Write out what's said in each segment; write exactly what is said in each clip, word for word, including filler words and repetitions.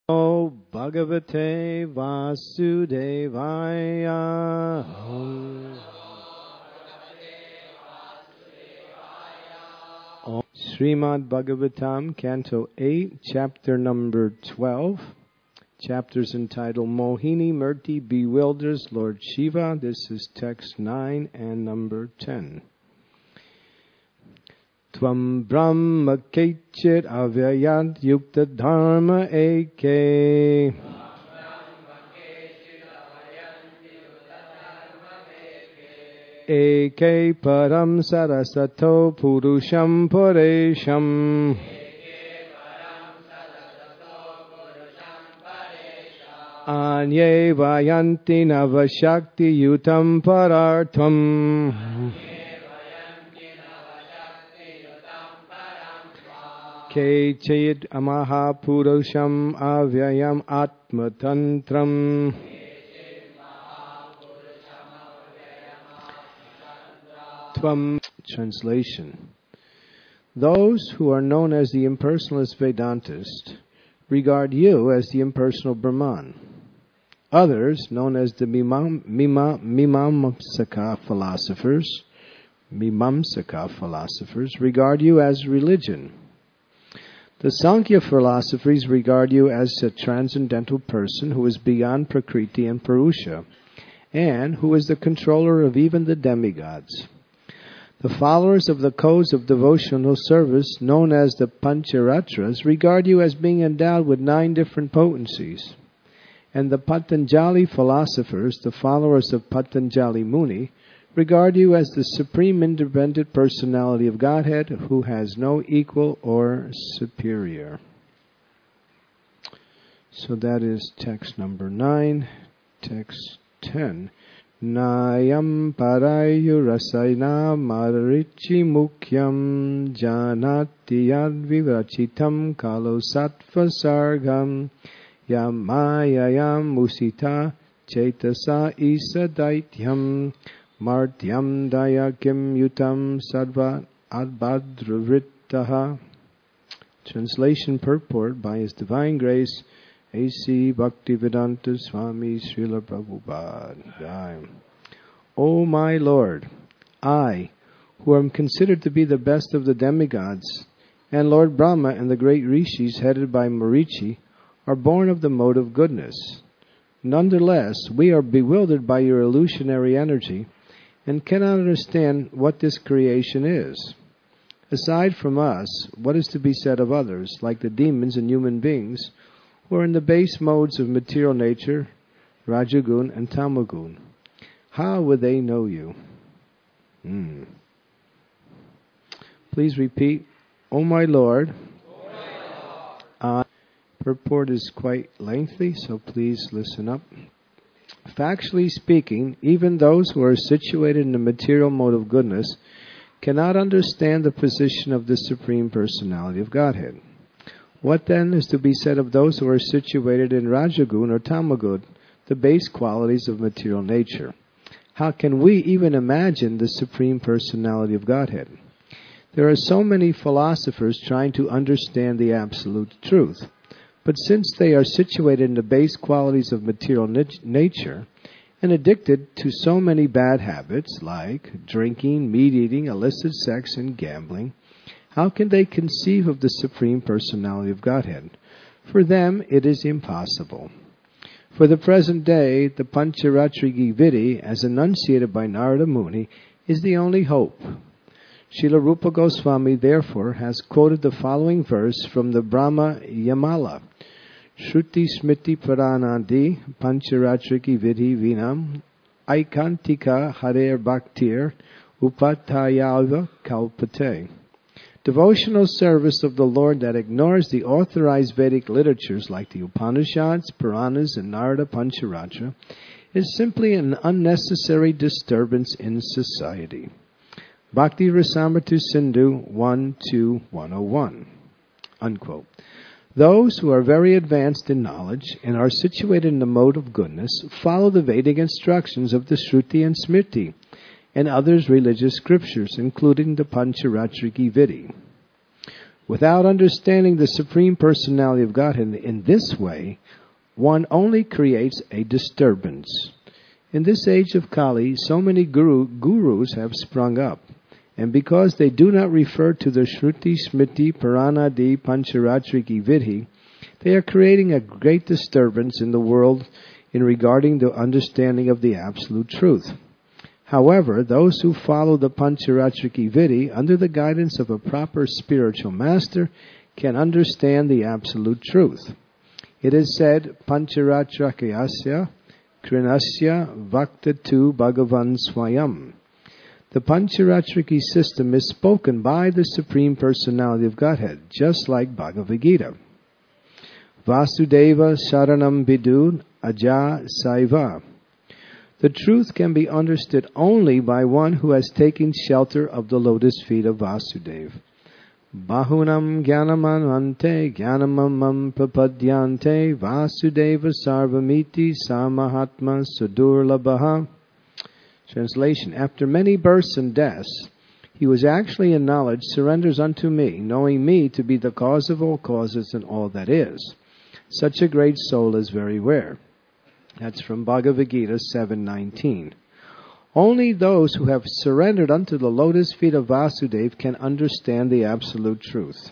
O Bhagavate Vasudevaya. Om Srimad Bhagavatam, Canto eight, Chapter number twelve. Chapters entitled Mohini Murti Bewilders Lord Shiva. This is text nine and number ten. Tvam Brahma Kechit Avyayant Yukta Dharma Eke. Eke Param Sarasato Purusham Puresham. Anye Vayanti Navashakti Yutam Parartham. Kechit Amaha Purusham Avyayam Atmatantram. Tvam. Translation. Those who are known as the impersonalist Vedantist regard you as the impersonal Brahman. Others, known as the Mimam, Mimam, Mimamsaka philosophers, Mimamsaka philosophers, regard you as religion. The Sankhya philosophies regard you as a transcendental person who is beyond Prakriti and Purusha, and who is the controller of even the demigods. The followers of the codes of devotional service, known as the Pancharatras, regard you as being endowed with nine different potencies. And the Patanjali philosophers, the followers of Patanjali Muni, regard you as the supreme independent personality of Godhead who has no equal or superior. So that is text number nine. Text ten. Nayam parayurasaina marichi mukyam janati yadvivachitam kalo sattva sargam yamayayam musita cetasa isa daityam martyam dayakim yutam sadva adbhadravritaha. Translation purport by His Divine Grace A C Bhaktivedanta Swami Srila Prabhupada. O my Lord, I, who am considered to be the best of the demigods, and Lord Brahma and the great rishis headed by Marichi, are born of the mode of goodness. Nonetheless, we are bewildered by your illusionary energy and cannot understand what this creation is. Aside from us, what is to be said of others, like the demons and human beings, who are in the base modes of material nature, Rajagun and Tamagun? How would they know you? Hmm. Please repeat, O my Lord. O my Lord. Uh, purport is quite lengthy, so please listen up. Factually speaking, even those who are situated in the material mode of goodness cannot understand the position of the Supreme Personality of Godhead. What then is to be said of those who are situated in Rajagun or Tamagun, the base qualities of material nature? How can we even imagine the Supreme Personality of Godhead? There are so many philosophers trying to understand the absolute truth, but since they are situated in the base qualities of material nat- nature and addicted to so many bad habits like drinking, meat-eating, illicit sex, and gambling, how can they conceive of the Supreme Personality of Godhead? For them, it is impossible. For the present day, the Pancharatri Vidhi, as enunciated by Narada Muni, is the only hope. Srila Rupa Goswami, therefore, has quoted the following verse from the Brahma Yamala. Shruti Smriti Paranadi Pancharatriki Vidhi Vinam Aikantika Harer Bhaktir Upatayava Kalpate. Devotional service of the Lord that ignores the authorized Vedic literatures like the Upanishads, Puranas, and Narada Pancharatra is simply an unnecessary disturbance in society. Bhakti Rasamrita Sindhu one two one oh one. Unquote. Those who are very advanced in knowledge and are situated in the mode of goodness follow the Vedic instructions of the Shruti and Smriti and others religious scriptures, including the Pancharatriki Vidhi. Without understanding the Supreme Personality of Godhead in this way, one only creates a disturbance. In this age of Kali, so many guru, gurus have sprung up, and because they do not refer to the Shruti, Smriti, Puranadi, Pancharatriki Vidhi, they are creating a great disturbance in the world in regarding the understanding of the absolute truth. However, those who follow the Pancharatriki Vidhi under the guidance of a proper spiritual master can understand the absolute truth. It is said, Pancharatrakayasya Krinasya Vaktatu Bhagavan Swayam. The Pancharatriki system is spoken by the Supreme Personality of Godhead, just like Bhagavad Gita. Vasudeva Sharanam Bidu Aja Saiva. The truth can be understood only by one who has taken shelter of the lotus feet of Vasudeva. Bahunam Gyanamanante Gyanamamam Prapadyante Vasudeva Sarvamiti Samahatma Sudurlabhaha. Translation: After many births and deaths, he was actually in knowledge, surrenders unto me, knowing me to be the cause of all causes and all that is. Such a great soul is very rare. That's from Bhagavad Gita seven nineteen. Only those who have surrendered unto the lotus feet of Vasudeva can understand the absolute truth.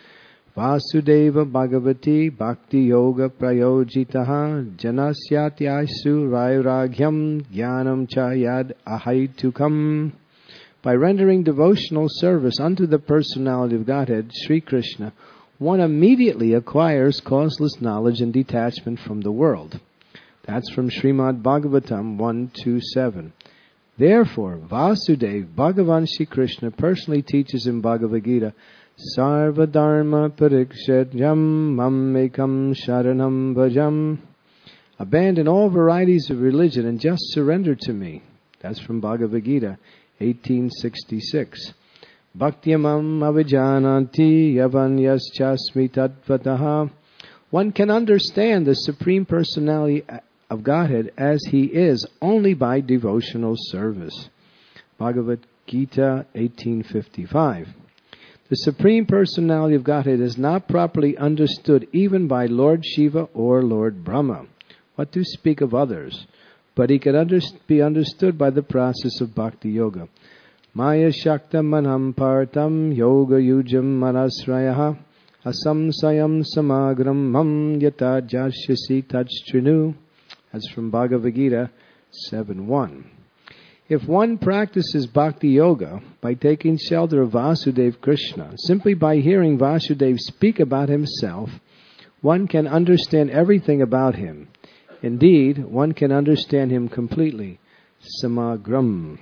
Vasudeva Bhagavati Bhakti Yoga Prayojitaha Janasyatyasu Vairagyam Jnanam Chayad Ahaitukam. By rendering devotional service unto the Personality of Godhead, Sri Krishna, one immediately acquires causeless knowledge and detachment from the world. That's from Srimad Bhagavatam one twenty-seven. Therefore, Vasudeva, Bhagavan Shri Krishna, personally teaches in Bhagavad Gita, Sarva Dharma Parikshetyam Mammekam Sharanam Bhajam. Abandon all varieties of religion and just surrender to me. That's from Bhagavad Gita eighteen sixty-six. Bhaktyamam avijananti yavanyaschasmi tatvataha. One can understand the Supreme Personality of Godhead as He is only by devotional service. Bhagavad Gita eighteen fifty-five. The Supreme Personality of Godhead is not properly understood even by Lord Shiva or Lord Brahma. What to speak of others? But He can under- be understood by the process of Bhakti Yoga. Maya Shakta Manam Partam Yoga Yujam Manasrayaha Asam Sayam Samagram Mam Yata Jashyasi Tajtrinu. That's from Bhagavad Gita seven one. If one practices Bhakti Yoga by taking shelter of Vasudeva Krishna, simply by hearing Vasudeva speak about himself, one can understand everything about him. Indeed, one can understand him completely. Samagram.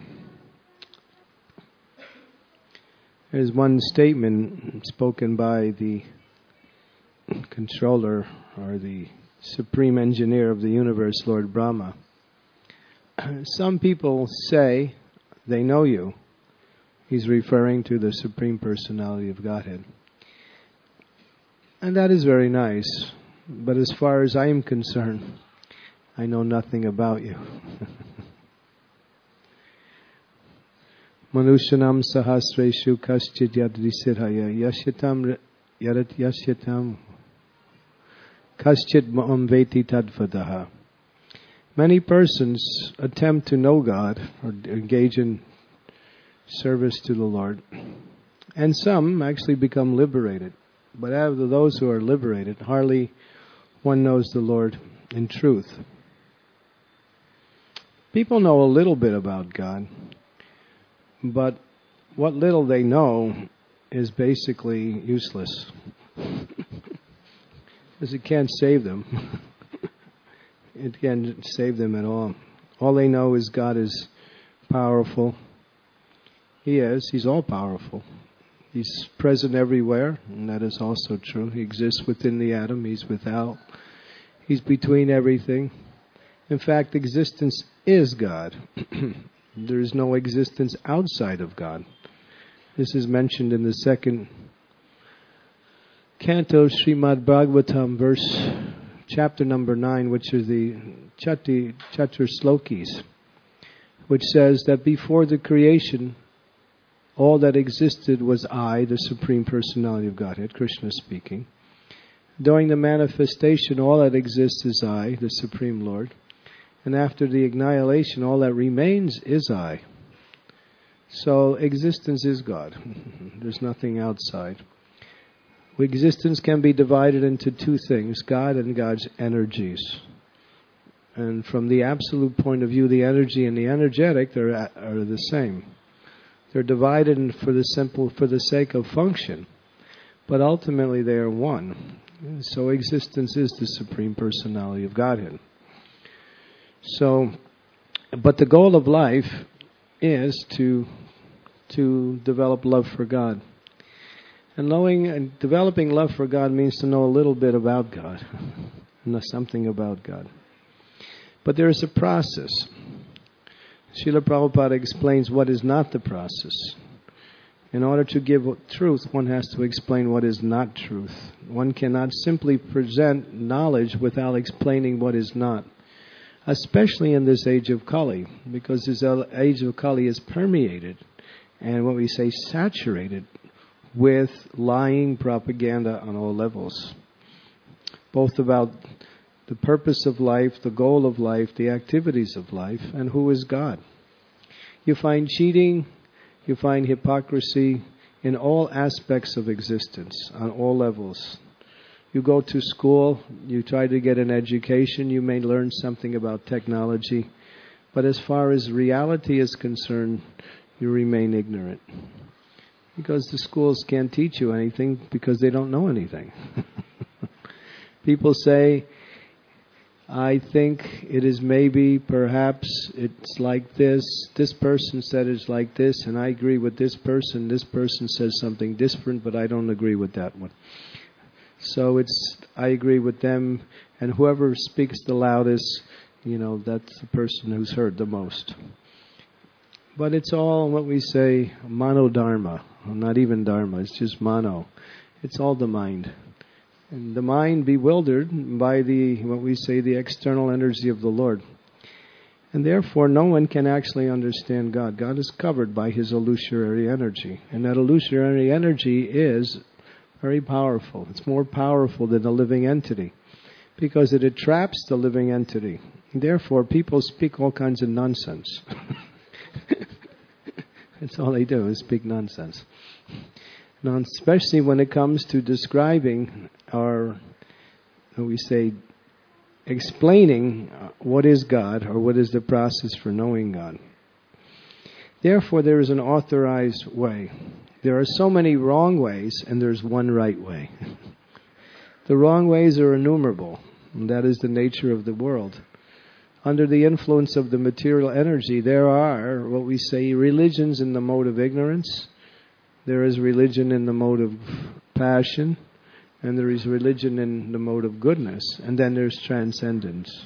There's one statement spoken by the controller or the supreme engineer of the universe, Lord Brahma. Some people say they know you. He's referring to the Supreme Personality of Godhead. And that is very nice. But as far as I am concerned, I know nothing about you. Manushanam sahasreshu kaschid yadrisirhaya yashyatam yarat yashyatam kaschid ma'am veti tadvadaha. Many persons attempt to know God or engage in service to the Lord, and some actually become liberated. But out of those who are liberated, hardly one knows the Lord in truth. People know a little bit about God, but what little they know is basically useless, because it can't save them. It can't save them at all. All they know is God is powerful. He is. He's all-powerful. He's present everywhere, and that is also true. He exists within the atom. He's without. He's between everything. In fact, existence is God. There is no existence outside of God. This is mentioned in the second canto of Srimad Bhagavatam, verse chapter number nine, which is the Chati Chatur Slokis, which says that before the creation all that existed was I, the Supreme Personality of Godhead, Krishna speaking. During the manifestation, all that exists is I, the Supreme Lord. And after the annihilation, all that remains is I. So existence is God. There's nothing outside. Existence can be divided into two things, God and God's energies. And from the absolute point of view, the energy and the energetic are, are the same. They're divided for the simple, for the sake of function. But ultimately they are one. So existence is the Supreme Personality of Godhead. So, but the goal of life is to to develop love for God. And knowing and developing love for God means to know a little bit about God, know something about God. But there is a process. Srila Prabhupada explains what is not the process. In order to give truth, one has to explain what is not truth. One cannot simply present knowledge without explaining what is not. Especially in this age of Kali, because this age of Kali is permeated and what we say saturated with lying propaganda on all levels. Both about the purpose of life, the goal of life, the activities of life, and who is God. You find cheating, you find hypocrisy in all aspects of existence, on all levels. You go to school, you try to get an education, you may learn something about technology, but as far as reality is concerned, you remain ignorant. Because the schools can't teach you anything because they don't know anything. People say, I think it is maybe, perhaps, it's like this. This person said it's like this, and I agree with this person. This person says something different, but I don't agree with that one. So it's, I agree with them, and whoever speaks the loudest, you know, that's the person who's heard the most. But it's all what we say, monodharma. Well, not even dharma, it's just mono. It's all the mind. And the mind bewildered by the, what we say, the external energy of the Lord. And therefore no one can actually understand God. God is covered by His illusory energy. And that illusory energy is very powerful. It's more powerful than a living entity because it attracts the living entity. Therefore, people speak all kinds of nonsense. That's all they do, is speak nonsense. Now, especially when it comes to describing or, we say, explaining what is God or what is the process for knowing God. Therefore, there is an authorized way. There are so many wrong ways, and there's one right way. The wrong ways are innumerable, and that is the nature of the world. Under the influence of the material energy, there are, what we say, religions in the mode of ignorance. There is religion in the mode of passion, and there is religion in the mode of goodness, and then there's transcendence.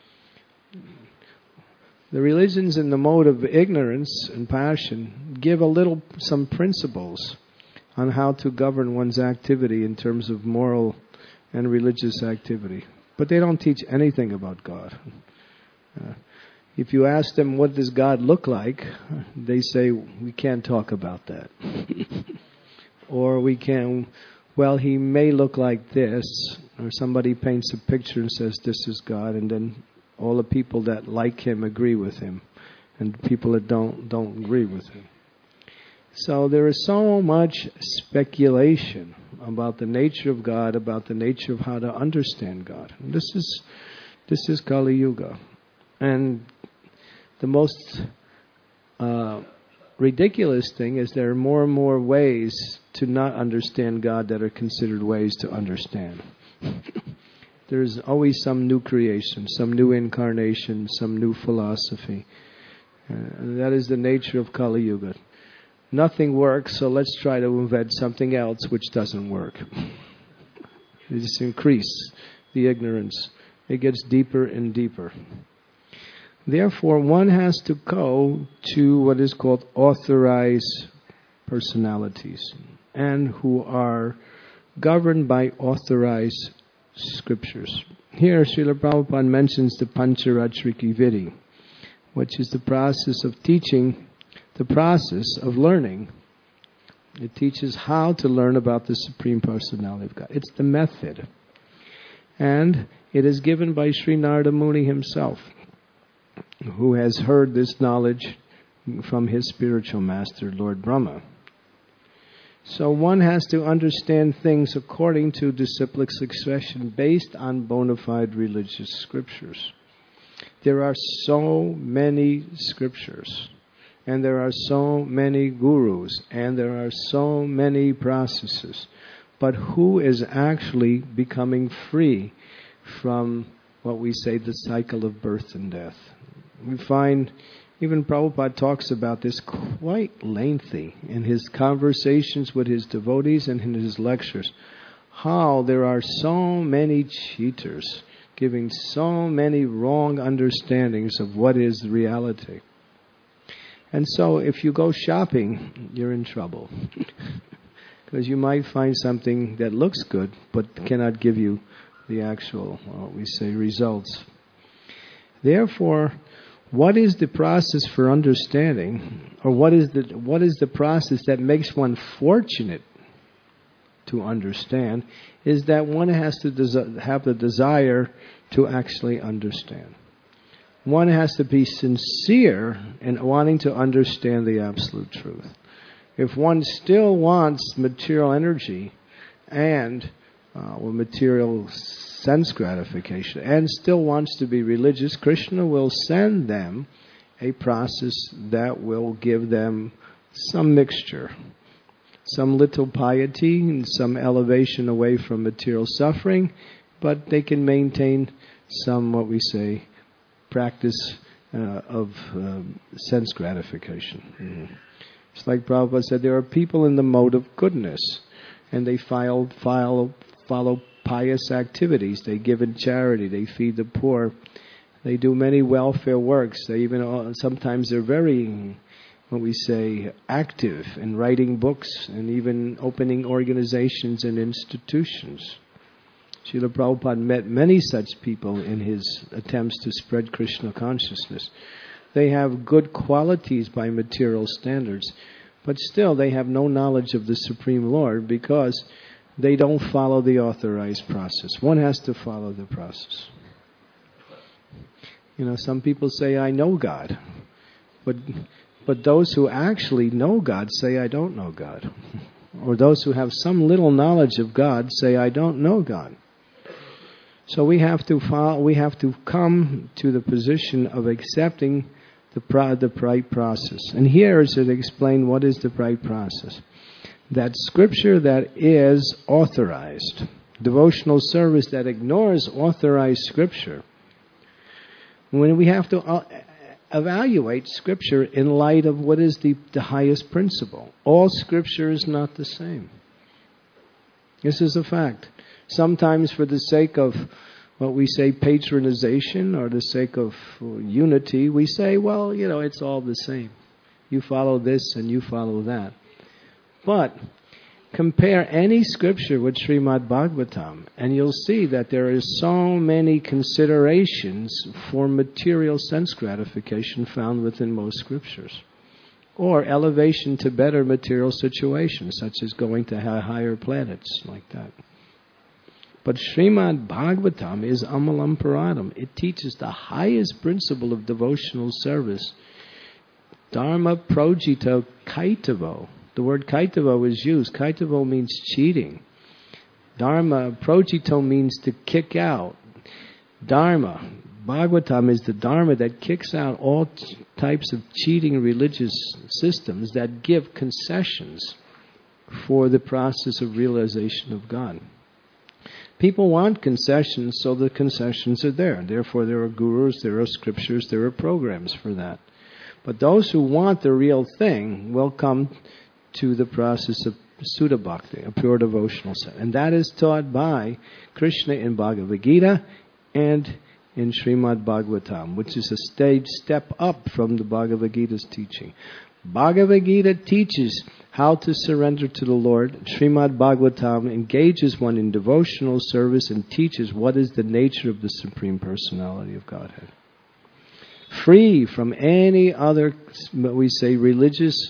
The religions in the mode of ignorance and passion give a little, some principles on how to govern one's activity in terms of moral and religious activity. But they don't teach anything about God. Uh, if you ask them, what does God look like? They say, we can't talk about that. Or we can, well, He may look like this. Or somebody paints a picture and says, this is God, and then all the people that like Him agree with Him, and people that don't don't agree with Him. So there is so much speculation about the nature of God, about the nature of how to understand God. And this is this is Kali Yuga, and the most uh, ridiculous thing is there are more and more ways to not understand God that are considered ways to understand. There's always some new creation, some new incarnation, some new philosophy. Uh, and that is the nature of Kali Yuga. Nothing works, so let's try to invent something else which doesn't work. It just increases the ignorance. It gets deeper and deeper. Therefore, one has to go to what is called authorized personalities, and who are governed by authorized scriptures. Here, Srila Prabhupada mentions the Pancharatriki Vidhi, which is the process of teaching, the process of learning It teaches how to learn about the Supreme Personality of God. It's the method. And it is given by Sri Narada Muni himself, who has heard this knowledge from his spiritual master, Lord Brahma. So one has to understand things according to disciplic succession based on bona fide religious scriptures. There are so many scriptures, and there are so many gurus, and there are so many processes. But who is actually becoming free from what we say the cycle of birth and death? We find even Prabhupada talks about this quite lengthy in his conversations with his devotees and in his lectures. How there are so many cheaters giving so many wrong understandings of what is reality. And so if you go shopping, you're in trouble. Because you might find something that looks good but cannot give you the actual, what we say, results. Therefore, what is the process for understanding, or what is the what is the process that makes one fortunate to understand, is that one has to desi- have the desire to actually understand. One has to be sincere in wanting to understand the absolute truth. If one still wants material energy and uh, or material sense gratification and still wants to be religious, Krishna will send them a process that will give them some mixture, some little piety and some elevation away from material suffering, but they can maintain some, what we say, practice uh, of um, sense gratification. Mm-hmm. It's like Prabhupada said, there are people in the mode of goodness, and they file, file, follow pious activities. They give in charity. They feed the poor. They do many welfare works. They even uh, sometimes they're very, what we say, active in writing books and even opening organizations and institutions. Srila Prabhupada met many such people in his attempts to spread Krishna consciousness. They have good qualities by material standards, but still they have no knowledge of the Supreme Lord because they don't follow the authorized process. One has to follow the process. You know, some people say, I know God. But but those who actually know God say, I don't know God. Or those who have some little knowledge of God say, I don't know God. So we have to follow, we have to come to the position of accepting the, pro, the right process. And here is it explained what is the right process. That scripture that is authorized, devotional service that ignores authorized scripture, when we have to uh, evaluate scripture in light of what is the, the highest principle. All scripture is not the same. This is a fact. Sometimes for the sake of what we say patronization or the sake of unity, we say, well, you know, it's all the same. You follow this and you follow that. But compare any scripture with Srimad Bhagavatam, and you'll see that there is so many considerations for material sense gratification found within most scriptures. Or elevation to better material situations, such as going to higher planets, like that. But Srimad Bhagavatam is Amalam Paradam. It teaches the highest principle of devotional service. Dharma projito kaitavo. The word kaitavo is used. Kaitavo means cheating. Dharma projito means to kick out. Dharma, Bhagavatam is the Dharma that kicks out all t- types of cheating religious systems that give concessions for the process of realization of God. People want concessions, so the concessions are there. Therefore, there are gurus, there are scriptures, there are programs for that. But those who want the real thing will come to the process of Sudha Bhakti, a pure devotional set. And that is taught by Krishna in Bhagavad Gita and in Srimad Bhagavatam, which is a stage step up from the Bhagavad Gita's teaching. Bhagavad Gita teaches how to surrender to the Lord. Srimad Bhagavatam engages one in devotional service and teaches what is the nature of the Supreme Personality of Godhead. Free from any other, we say, religious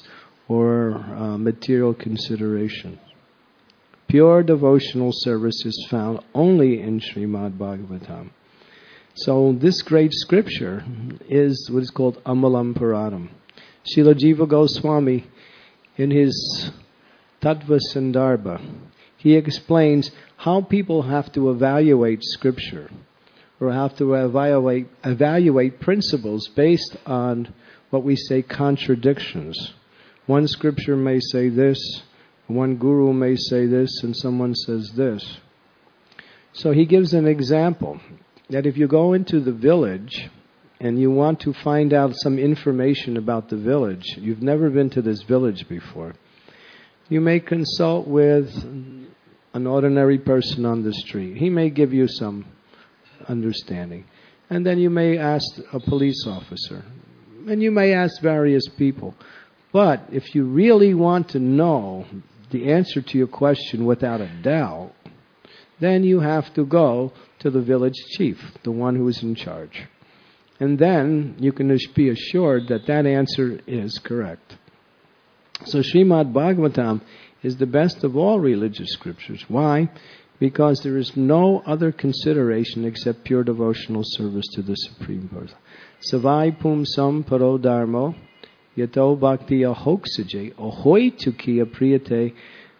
or uh, material consideration. Pure devotional service is found only in Srimad Bhagavatam. So this great scripture is what is called Amalam Puranam. Srila Jiva Goswami, in his Tattva Sandarbha, he explains how people have to evaluate scripture, or have to evaluate, evaluate principles based on what we say contradictions. One scripture may say this, one guru may say this, and someone says this. So he gives an example that if you go into the village and you want to find out some information about the village, you've never been to this village before, you may consult with an ordinary person on the street. He may give you some understanding. And then you may ask a police officer. And you may ask various people. But if you really want to know the answer to your question without a doubt, then you have to go to the village chief, the one who is in charge. And then you can be assured that that answer is correct. So Srimad Bhagavatam is the best of all religious scriptures. Why? Because there is no other consideration except pure devotional service to the Supreme Person. Savai pumsam paro dharmo yato bhaktiya hoksaje ahoy tukiya priyate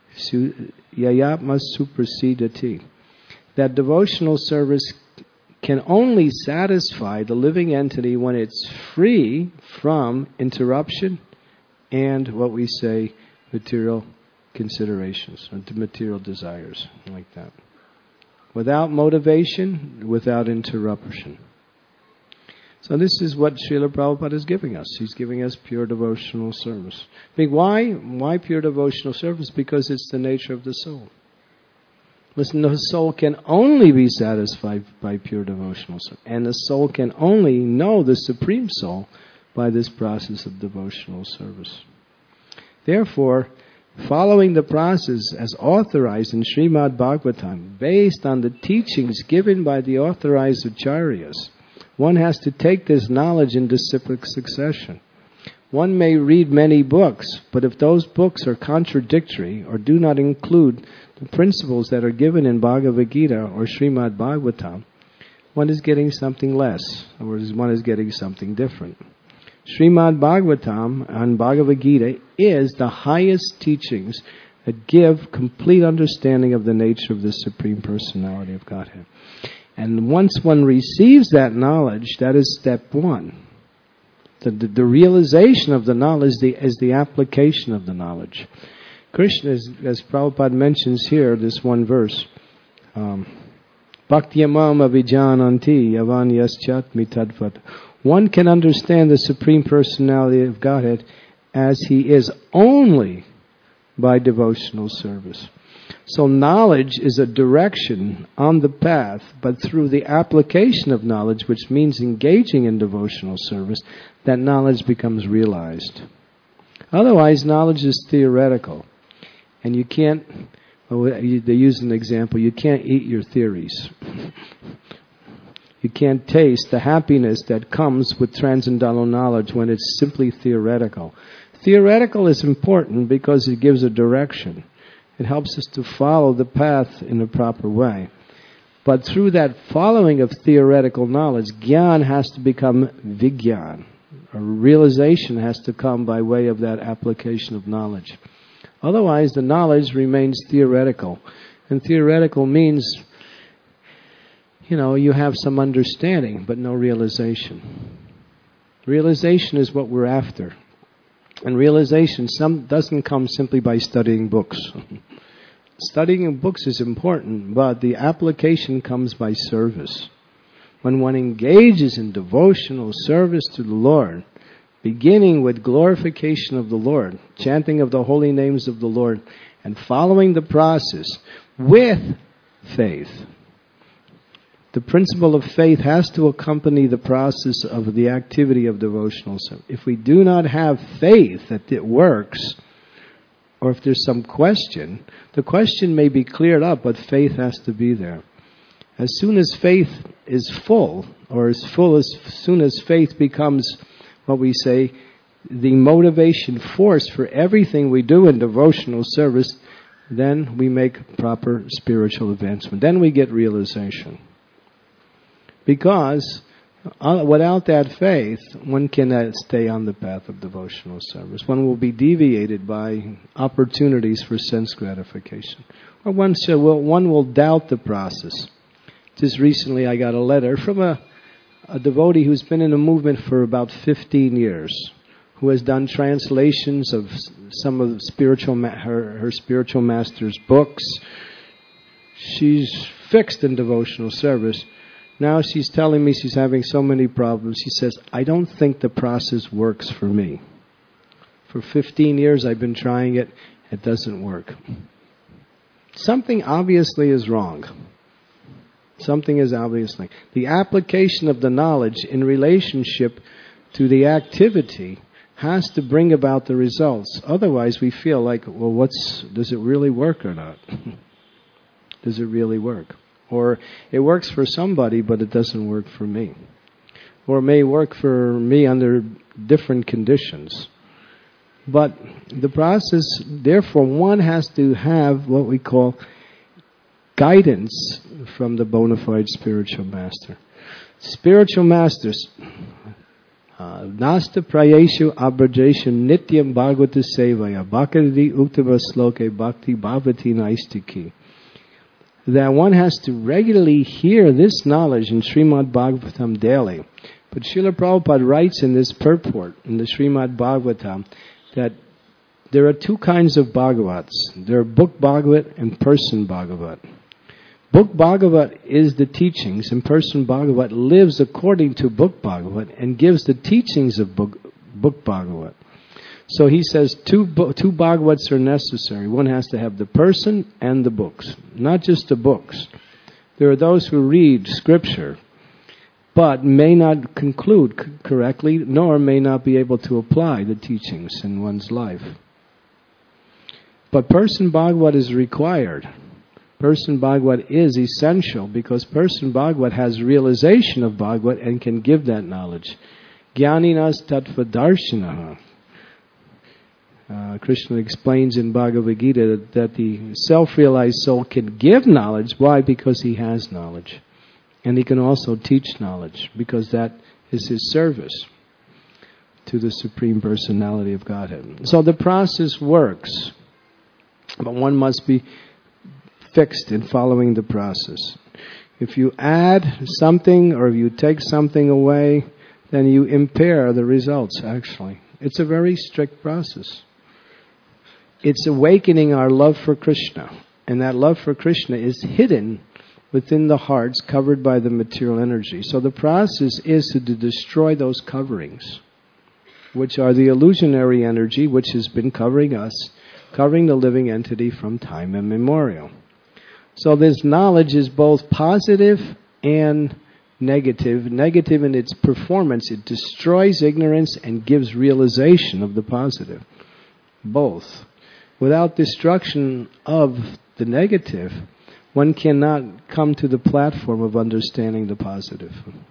yayatma suprasidati. That devotional service can only satisfy the living entity when it's free from interruption and what we say material considerations, or material desires, like that. Without motivation, without interruption. So this is what Srila Prabhupada is giving us. He's giving us pure devotional service. I mean, why? Why pure devotional service? Because it's the nature of the soul. Listen, the soul can only be satisfied by pure devotional service. And the soul can only know the Supreme Soul by this process of devotional service. Therefore, following the process as authorized in Srimad Bhagavatam, based on the teachings given by the authorized acharyas, one has to take this knowledge in disciplic succession. One may read many books, but if those books are contradictory or do not include the principles that are given in Bhagavad Gita or Srimad Bhagavatam, one is getting something less, or one is getting something different. Srimad Bhagavatam and Bhagavad Gita is the highest teachings that give complete understanding of the nature of the Supreme Personality of Godhead. And once one receives that knowledge, that is step one. The, the, the realization of the knowledge the, is the application of the knowledge. Krishna, as, as Prabhupada mentions here, this one verse, um, Bhaktyamam avijananti yavanyaschatmi tadvat. One can understand the Supreme Personality of Godhead as He is only by devotional service. So knowledge is a direction on the path, but through the application of knowledge, which means engaging in devotional service, that knowledge becomes realized. Otherwise, knowledge is theoretical. And you can't, well, they use an example, you can't eat your theories. You can't taste the happiness that comes with transcendental knowledge when it's simply theoretical. Theoretical is important because it gives a direction. It helps us to follow the path in a proper way. But through that following of theoretical knowledge, Gyan has to become Vigyan. A realization has to come by way of that application of knowledge. Otherwise, the knowledge remains theoretical. And theoretical means, you know, you have some understanding, but no realization. Realization is what we're after. And realization some doesn't come simply by studying books. Studying books is important, but the application comes by service. When one engages in devotional service to the Lord, beginning with glorification of the Lord, chanting of the holy names of the Lord, and following the process with faith. The principle of faith has to accompany the process of the activity of devotional service. If we do not have faith that it works, or if there's some question, the question may be cleared up, but faith has to be there. As soon as faith is full, or as full as soon as faith becomes what we say the motivation force for everything we do in devotional service, then we make proper spiritual advancement. Then we get realization. Because uh, without that faith, one cannot stay on the path of devotional service. One will be deviated by opportunities for sense gratification. Or one, shall, well, one will doubt the process. Just recently I got a letter from a, a devotee who's been in the movement for about fifteen years, who has done translations of some of the spiritual ma- her, her spiritual master's books. She's fixed in devotional service. Now she's telling me she's having so many problems. She says, I don't think the process works for me. For fifteen years I've been trying it. It doesn't work. Something obviously is wrong. Something is obviously. The application of the knowledge in relationship to the activity has to bring about the results. Otherwise we feel like, well, what's, does it really work or not? Does it really work? Or it works for somebody, but it doesn't work for me. Or it may work for me under different conditions. But the process, therefore, one has to have what we call guidance from the bona fide spiritual master. Spiritual masters, Nasta prayeshu abrajeshu nityam bhagavata sevaya bhakti uttava sloke bhakti bhavati naistiki. That one has to regularly hear this knowledge in Srimad Bhagavatam daily. But Srila Prabhupada writes in this purport, in the Srimad Bhagavatam, that there are two kinds of Bhagavats. There are book Bhagavat and person Bhagavat. Book Bhagavat is the teachings, and person Bhagavat lives according to book Bhagavat and gives the teachings of book, book Bhagavat. So he says two two Bhagavats are necessary. One has to have the person and the books, not just the books. There are those who read scripture, but may not conclude c- correctly, nor may not be able to apply the teachings in one's life. But person Bhagavat is required. Person Bhagavat is essential because person Bhagavat has realization of Bhagavat and can give that knowledge. Jnaninas tattva darshinaha. Uh, Krishna explains in Bhagavad Gita that, that the self-realized soul can give knowledge. Why? Because he has knowledge. And he can also teach knowledge because that is his service to the Supreme Personality of Godhead. So the process works, but one must be fixed in following the process. If you add something or if you take something away, then you impair the results, actually. It's a very strict process. It's awakening our love for Krishna. And that love for Krishna is hidden within the hearts covered by the material energy. So the process is to destroy those coverings, which are the illusionary energy which has been covering us, covering the living entity from time immemorial. So this knowledge is both positive and negative. Negative in its performance. It destroys ignorance and gives realization of the positive. Both. Without destruction of the negative, one cannot come to the platform of understanding the positive.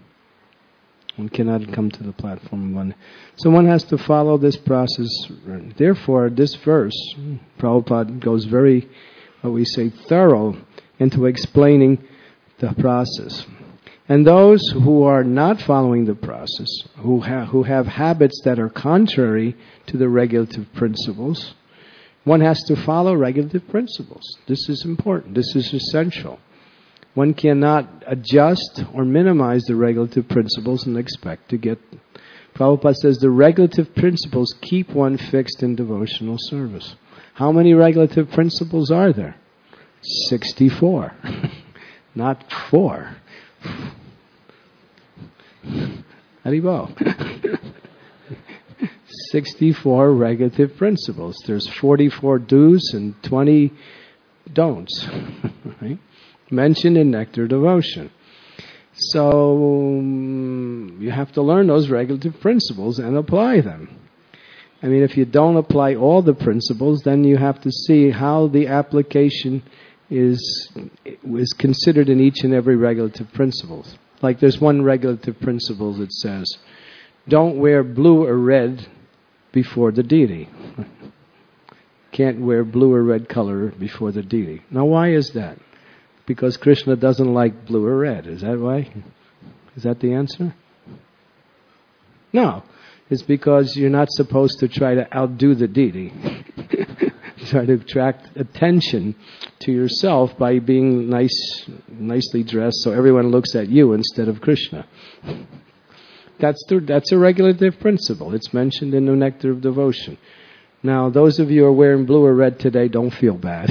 One cannot come to the platform of one. So one has to follow this process. Therefore, this verse, Prabhupada goes very, what we say, thorough into explaining the process. And those who are not following the process, who, ha- who have habits that are contrary to the regulative principles, one has to follow regulative principles. This is important. This is essential. One cannot adjust or minimize the regulative principles and expect to get... Prabhupada says the regulative principles keep one fixed in devotional service. How many regulative principles are there? sixty-four. Not four. Haribol. sixty-four regulative principles. There's forty-four do's and twenty don'ts. Right? Mentioned in Nectar Devotion. So um, you have to learn those regulative principles and apply them. I mean, if you don't apply all the principles, then you have to see how the application is is considered in each and every regulative principle. Like there's one regulative principle that says, don't wear blue or red before the deity. Can't wear blue or red color before the deity. Now why is that? Because Krishna doesn't like blue or red. Is that why? Is that the answer? No. It's because you're not supposed to try to outdo the deity. Try to attract attention to yourself by being nice, nicely dressed so everyone looks at you instead of Krishna. That's the, that's a regulative principle. It's mentioned in the Nectar of Devotion. Now, those of you who are wearing blue or red today, don't feel bad.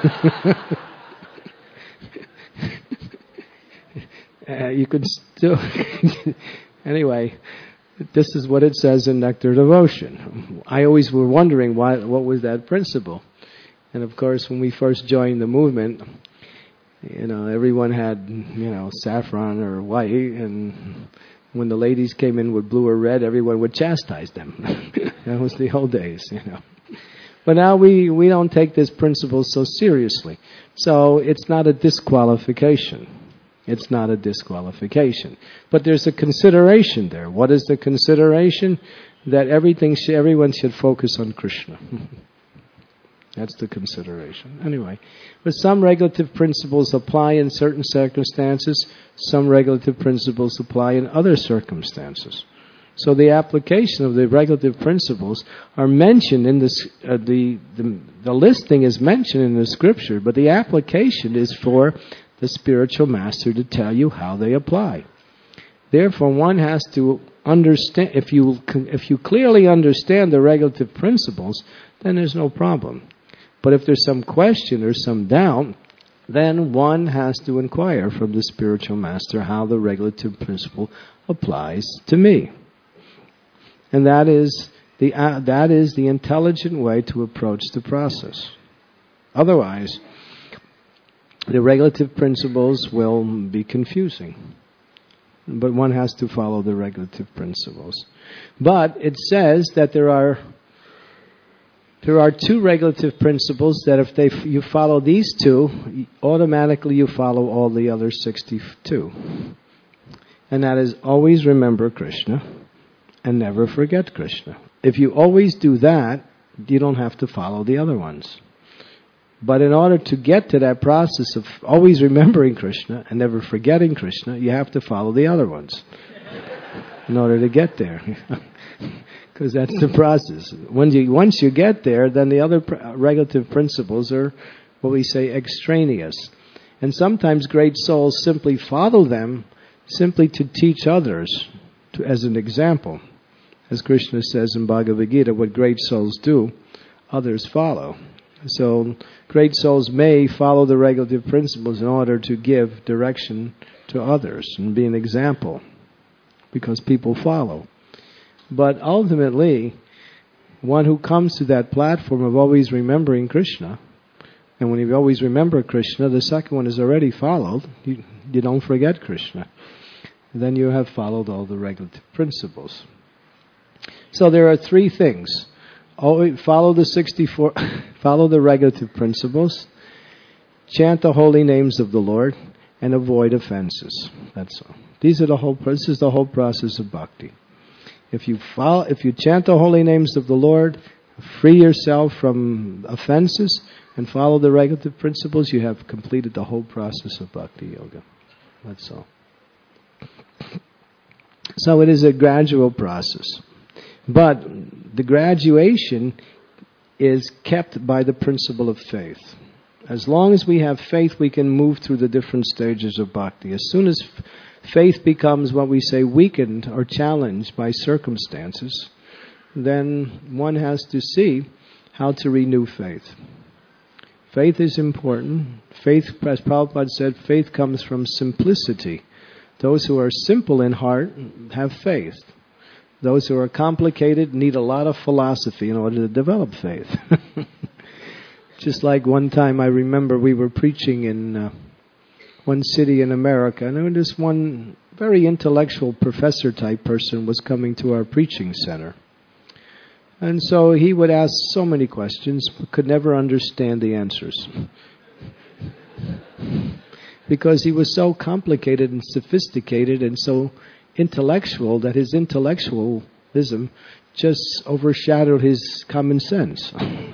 uh, you could still... Anyway, this is what it says in Nectar of Devotion. I always were wondering why, what was that principle. And of course, when we first joined the movement, you know, everyone had, you know, saffron or white, and when the ladies came in with blue or red, everyone would chastise them. That was the old days, you know. But now we, we don't take this principle so seriously. So it's not a disqualification. It's not a disqualification. But there's a consideration there. What is the consideration? That everything, sh- everyone should focus on Krishna. That's the consideration. Anyway, but some regulative principles apply in certain circumstances. Some regulative principles apply in other circumstances. So the application of the regulative principles are mentioned in this. Uh, the, the the listing is mentioned in the scripture, but the application is for the spiritual master to tell you how they apply. Therefore, one has to understand. If you if you clearly understand the regulative principles, then there's no problem. But if there's some question or some doubt, then one has to inquire from the spiritual master how the regulative principle applies to me. And that is the uh, that is the intelligent way to approach the process. Otherwise, the regulative principles will be confusing. But one has to follow the regulative principles. But it says that there are there are two regulative principles that if they you follow these two, automatically you follow all the other sixty-two. And that is always remember Krishna and never forget Krishna. If you always do that, you don't have to follow the other ones. But in order to get to that process of always remembering Krishna and never forgetting Krishna, you have to follow the other ones in order to get there. Because that's the process. When you, once you get there, then the other pr- regulative principles are what we say extraneous. And sometimes great souls simply follow them simply to teach others to, as an example. As Krishna says in Bhagavad Gita, what great souls do, others follow. So great souls may follow the regulative principles in order to give direction to others and be an example, because people follow. But ultimately, one who comes to that platform of always remembering Krishna, and when you always remember Krishna, the second one is already followed, you, you don't forget Krishna. Then you have followed all the regulative principles. So there are three things. Always follow the sixty-four, follow the regulative principles, chant the holy names of the Lord, and avoid offenses. That's all. These are the whole. This is the whole process of bhakti. If you follow, if you chant the holy names of the Lord, free yourself from offenses, and follow the regulative principles, you have completed the whole process of bhakti yoga. That's all. So it is a gradual process. But the graduation is kept by the principle of faith. As long as we have faith, we can move through the different stages of bhakti. As soon as f- faith becomes what we say weakened or challenged by circumstances, then one has to see how to renew faith. Faith is important. Faith, as Prabhupada said, faith comes from simplicity. Those who are simple in heart have faith. Those who are complicated need a lot of philosophy in order to develop faith. Just like one time I remember we were preaching in uh, one city in America, and this one very intellectual professor type person was coming to our preaching center. And so he would ask so many questions, but could never understand the answers. Because he was so complicated and sophisticated and so intellectual that his intellectualism just overshadowed his common sense.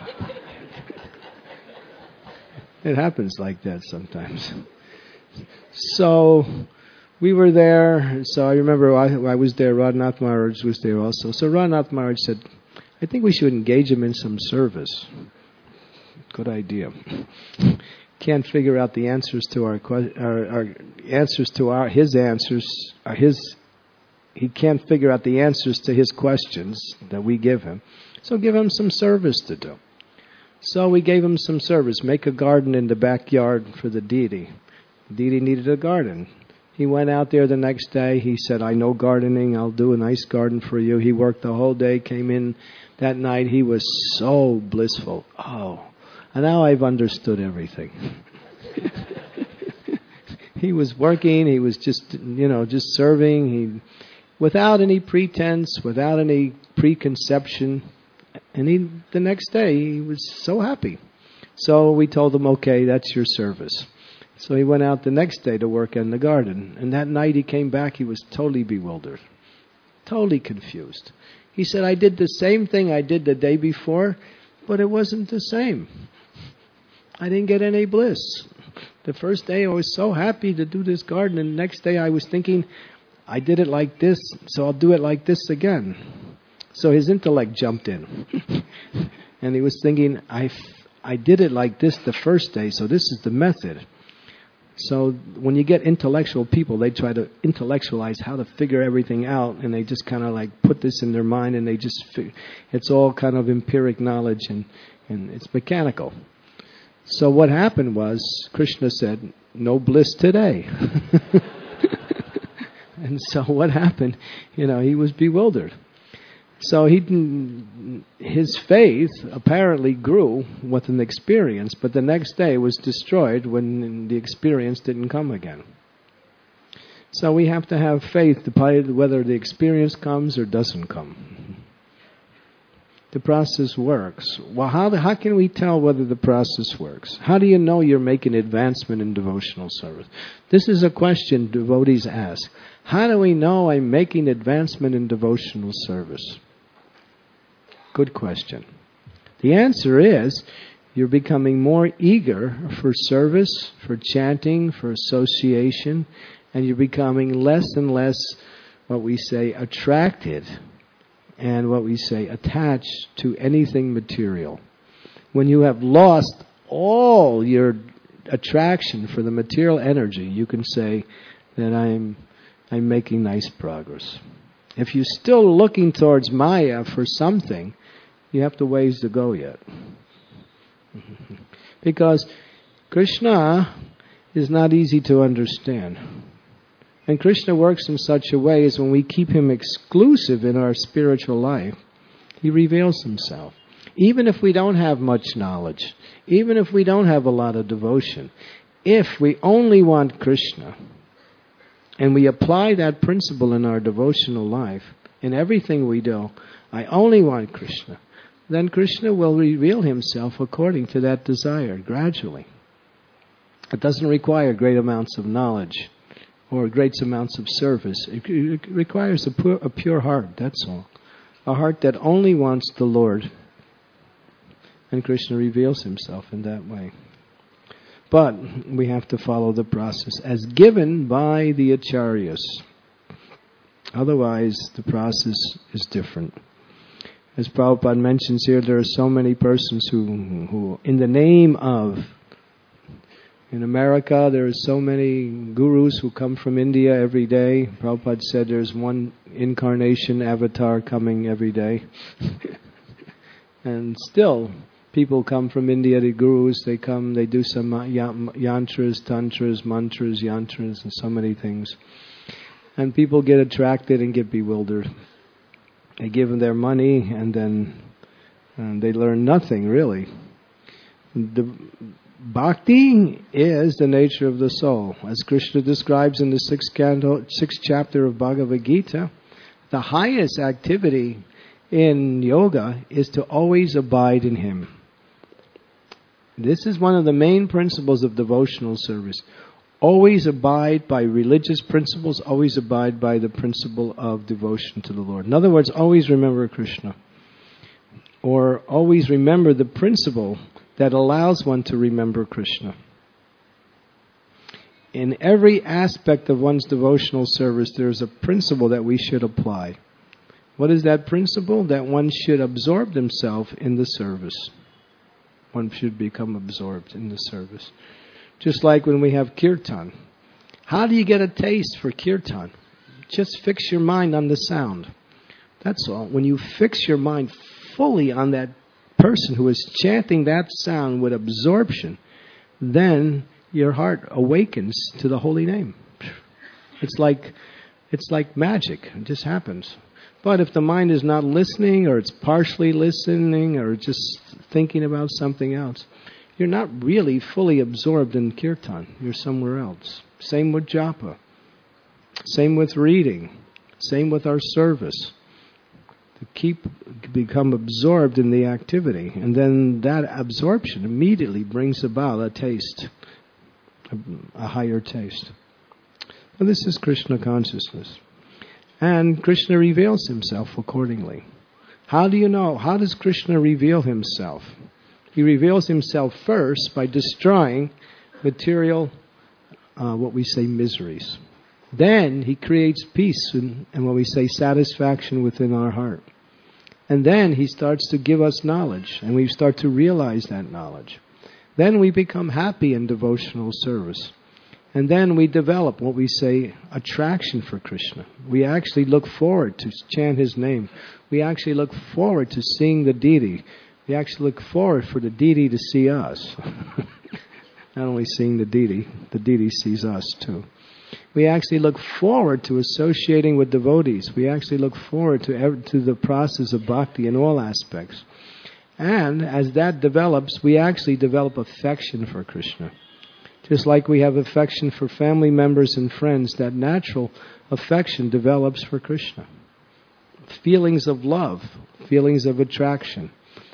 It happens like that sometimes. So we were there. So I remember I, I was there. Radhanath Maharaj was there also. So Radhanath Maharaj said, I think we should engage him in some service. Good idea. Can't figure out the answers to our, our, our answers to our his answers. Or his he can't figure out the answers to his questions that we give him. So give him some service to do. So we gave him some service. Make a garden in the backyard for the deity. The deity needed a garden. He went out there the next day. He said, I know gardening. I'll do a nice garden for you. He worked the whole day, came in that night. He was so blissful. Oh, and now I've understood everything. He was working. He was just, you know, just serving. He, without any pretense, without any preconception. And he, the next day, he was so happy. So we told him, okay, that's your service. So he went out the next day to work in the garden. And that night he came back, he was totally bewildered. Totally confused. He said, I did the same thing I did the day before, but it wasn't the same. I didn't get any bliss. The first day I was so happy to do this garden, and the next day I was thinking, I did it like this, so I'll do it like this again. So his intellect jumped in. And he was thinking, I, f- I did it like this the first day, so this is the method. So when you get intellectual people, they try to intellectualize how to figure everything out, and they just kind of like put this in their mind, and they just, fig- it's all kind of empiric knowledge, and, and it's mechanical. So what happened was, Krishna said, no bliss today. And so what happened, you know, he was bewildered. So he didn't, his faith apparently grew with an experience, but the next day was destroyed when the experience didn't come again. So we have to have faith whether the experience comes or doesn't come. The process works. Well, how, how can we tell whether the process works? How do you know you're making advancement in devotional service? This is a question devotees ask. How do we know I'm making advancement in devotional service? Good question. The answer is you're becoming more eager for service, for chanting, for association, and you're becoming less and less, what we say, attracted and what we say, attached to anything material. When you have lost all your attraction for the material energy, you can say that I'm I'm making nice progress. If you're still looking towards Maya for something, you have to ways to go yet. Because Krishna is not easy to understand. And Krishna works in such a way as when we keep him exclusive in our spiritual life, he reveals himself. Even if we don't have much knowledge, even if we don't have a lot of devotion, if we only want Krishna, and we apply that principle in our devotional life, in everything we do, I only want Krishna, then Krishna will reveal himself according to that desire, gradually. It doesn't require great amounts of knowledge or great amounts of service. It, it requires a pure, a pure heart, that's all. A heart that only wants the Lord. And Krishna reveals himself in that way. But we have to follow the process as given by the acharyas. Otherwise, the process is different. As Prabhupada mentions here, there are so many persons who, who in the name of, in America, there are so many gurus who come from India every day. Prabhupada said there's one incarnation avatar coming every day. And still, people come from India, the gurus, they come, they do some yantras, tantras, mantras, yantras, and so many things. And people get attracted and get bewildered. They give them their money and then and they learn nothing, really. The bhakti is the nature of the soul. As Krishna describes in the sixth, canto, sixth chapter of Bhagavad Gita, the highest activity in yoga is to always abide in Him. This is one of the main principles of devotional service. always abide by religious principles, always abide by the principle of devotion to the Lord. In other words, always remember Krishna. Or always remember the principle that allows one to remember Krishna. In every aspect of one's devotional service, there is a principle that we should apply. What is that principle? That one should absorb himself in the service. One should become absorbed in the service. Just like when we have kirtan. How do you get a taste for kirtan? Just fix your mind on the sound. That's all. When you fix your mind fully on that person who is chanting that sound with absorption, then your heart awakens to the holy name. It's like it's like magic. It just happens. But if the mind is not listening, or it's partially listening, or just thinking about something else, you're not really fully absorbed in kirtan. You're somewhere else. Same with japa. Same with reading. Same with our service. To keep, become absorbed in the activity. And then that absorption immediately brings about a taste. A, a higher taste. Well, this is Krishna consciousness. And Krishna reveals himself accordingly. How do you know? How does Krishna reveal himself? He reveals himself first by destroying material, uh, what we say, miseries. Then he creates peace and, and what we say, satisfaction within our heart. And then he starts to give us knowledge, and we start to realize that knowledge. Then we become happy in devotional service. And then we develop what we say, attraction for Krishna. We actually look forward to chant his name. We actually look forward to seeing the deity. We actually look forward for the deity to see us. Not only seeing the deity, the deity sees us too. We actually look forward to associating with devotees. We actually look forward to ev- to the process of bhakti in all aspects. And as that develops, we actually develop affection for Krishna. Just like we have affection for family members and friends, that natural affection develops for Krishna. Feelings of love, feelings of attraction,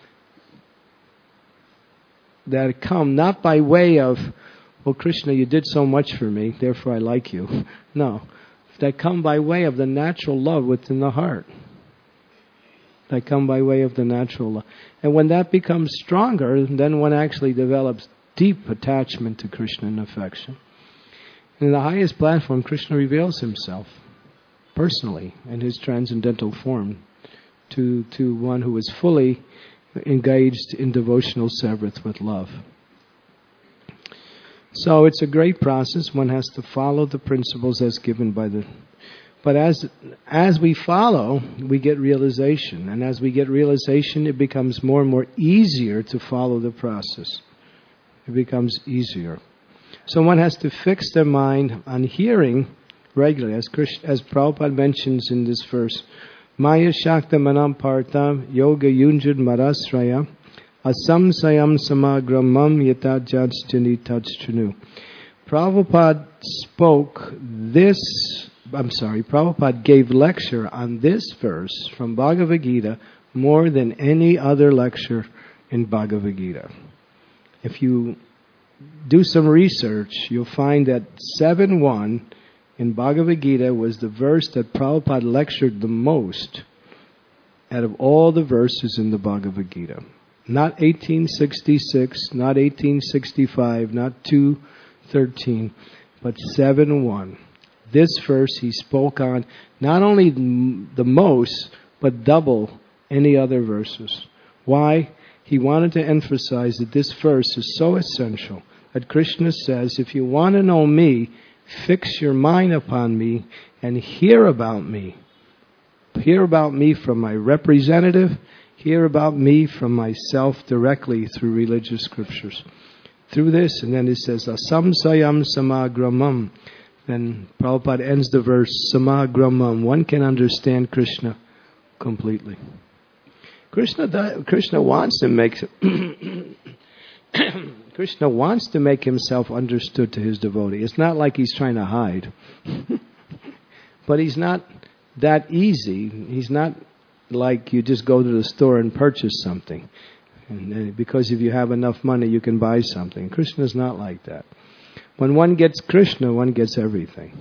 that come not by way of, well, Krishna, you did so much for me, therefore I like you. No. That come by way of the natural love within the heart. That come by way of the natural love. And when that becomes stronger, then one actually develops deep attachment to Krishna and affection. In the highest platform, Krishna reveals himself personally in his transcendental form to, to one who is fully engaged in devotional service with love. So it's a great process. One has to follow the principles as given by the... But as as we follow, we get realization. And as we get realization, it becomes more and more easier to follow the process. It becomes easier. So one has to fix their mind on hearing regularly, as Krishna, as Prabhupada mentions in this verse, Maya Shakta Manam Partam Yoga Yunjud Marasraya Asam Sayam Samagramam Yata Jajjani Tajchanu. Prabhupada spoke this, I'm sorry, Prabhupada gave lecture on this verse from Bhagavad Gita more than any other lecture in Bhagavad Gita. If you do some research, you'll find that seven one in Bhagavad Gita was the verse that Prabhupada lectured the most out of all the verses in the Bhagavad Gita. Not eighteen sixty-six, not eighteen sixty-five, not two thirteen, but seven one. This verse he spoke on not only the most, but double any other verses. Why? He wanted to emphasize that this verse is so essential that Krishna says, if you want to know me, fix your mind upon me and hear about me. Hear about me from my representative, hear about me from myself directly through religious scriptures. Through this, and then it says, Asam Sayam Samagramam. Then Prabhupada ends the verse, Samagramam. One can understand Krishna completely. Krishna, Krishna wants to make Krishna wants to make himself understood to his devotee. It's not like he's trying to hide, but he's not that easy. He's not like you just go to the store and purchase something, and because if you have enough money, you can buy something. Krishna's not like that. When one gets Krishna, one gets everything.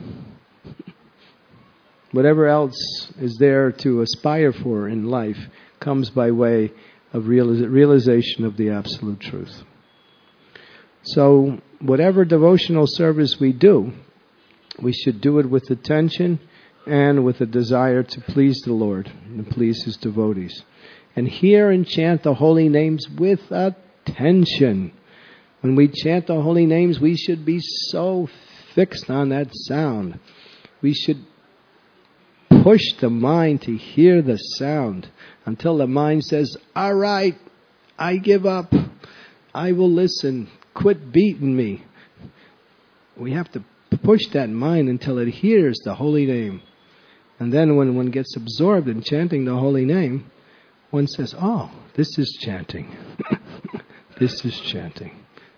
Whatever else is there to aspire for in life comes by way of realiz- realization of the absolute truth. So, whatever devotional service we do, we should do it with attention and with a desire to please the Lord and please His devotees. And hear and chant the holy names with attention. When we chant the holy names, we should be so fixed on that sound. We should push the mind to hear the sound until the mind says, all right, I give up. I will listen. Quit beating me. We have to push that mind until it hears the holy name. And then when one gets absorbed in chanting the holy name, one says, oh, this is chanting. This is chanting.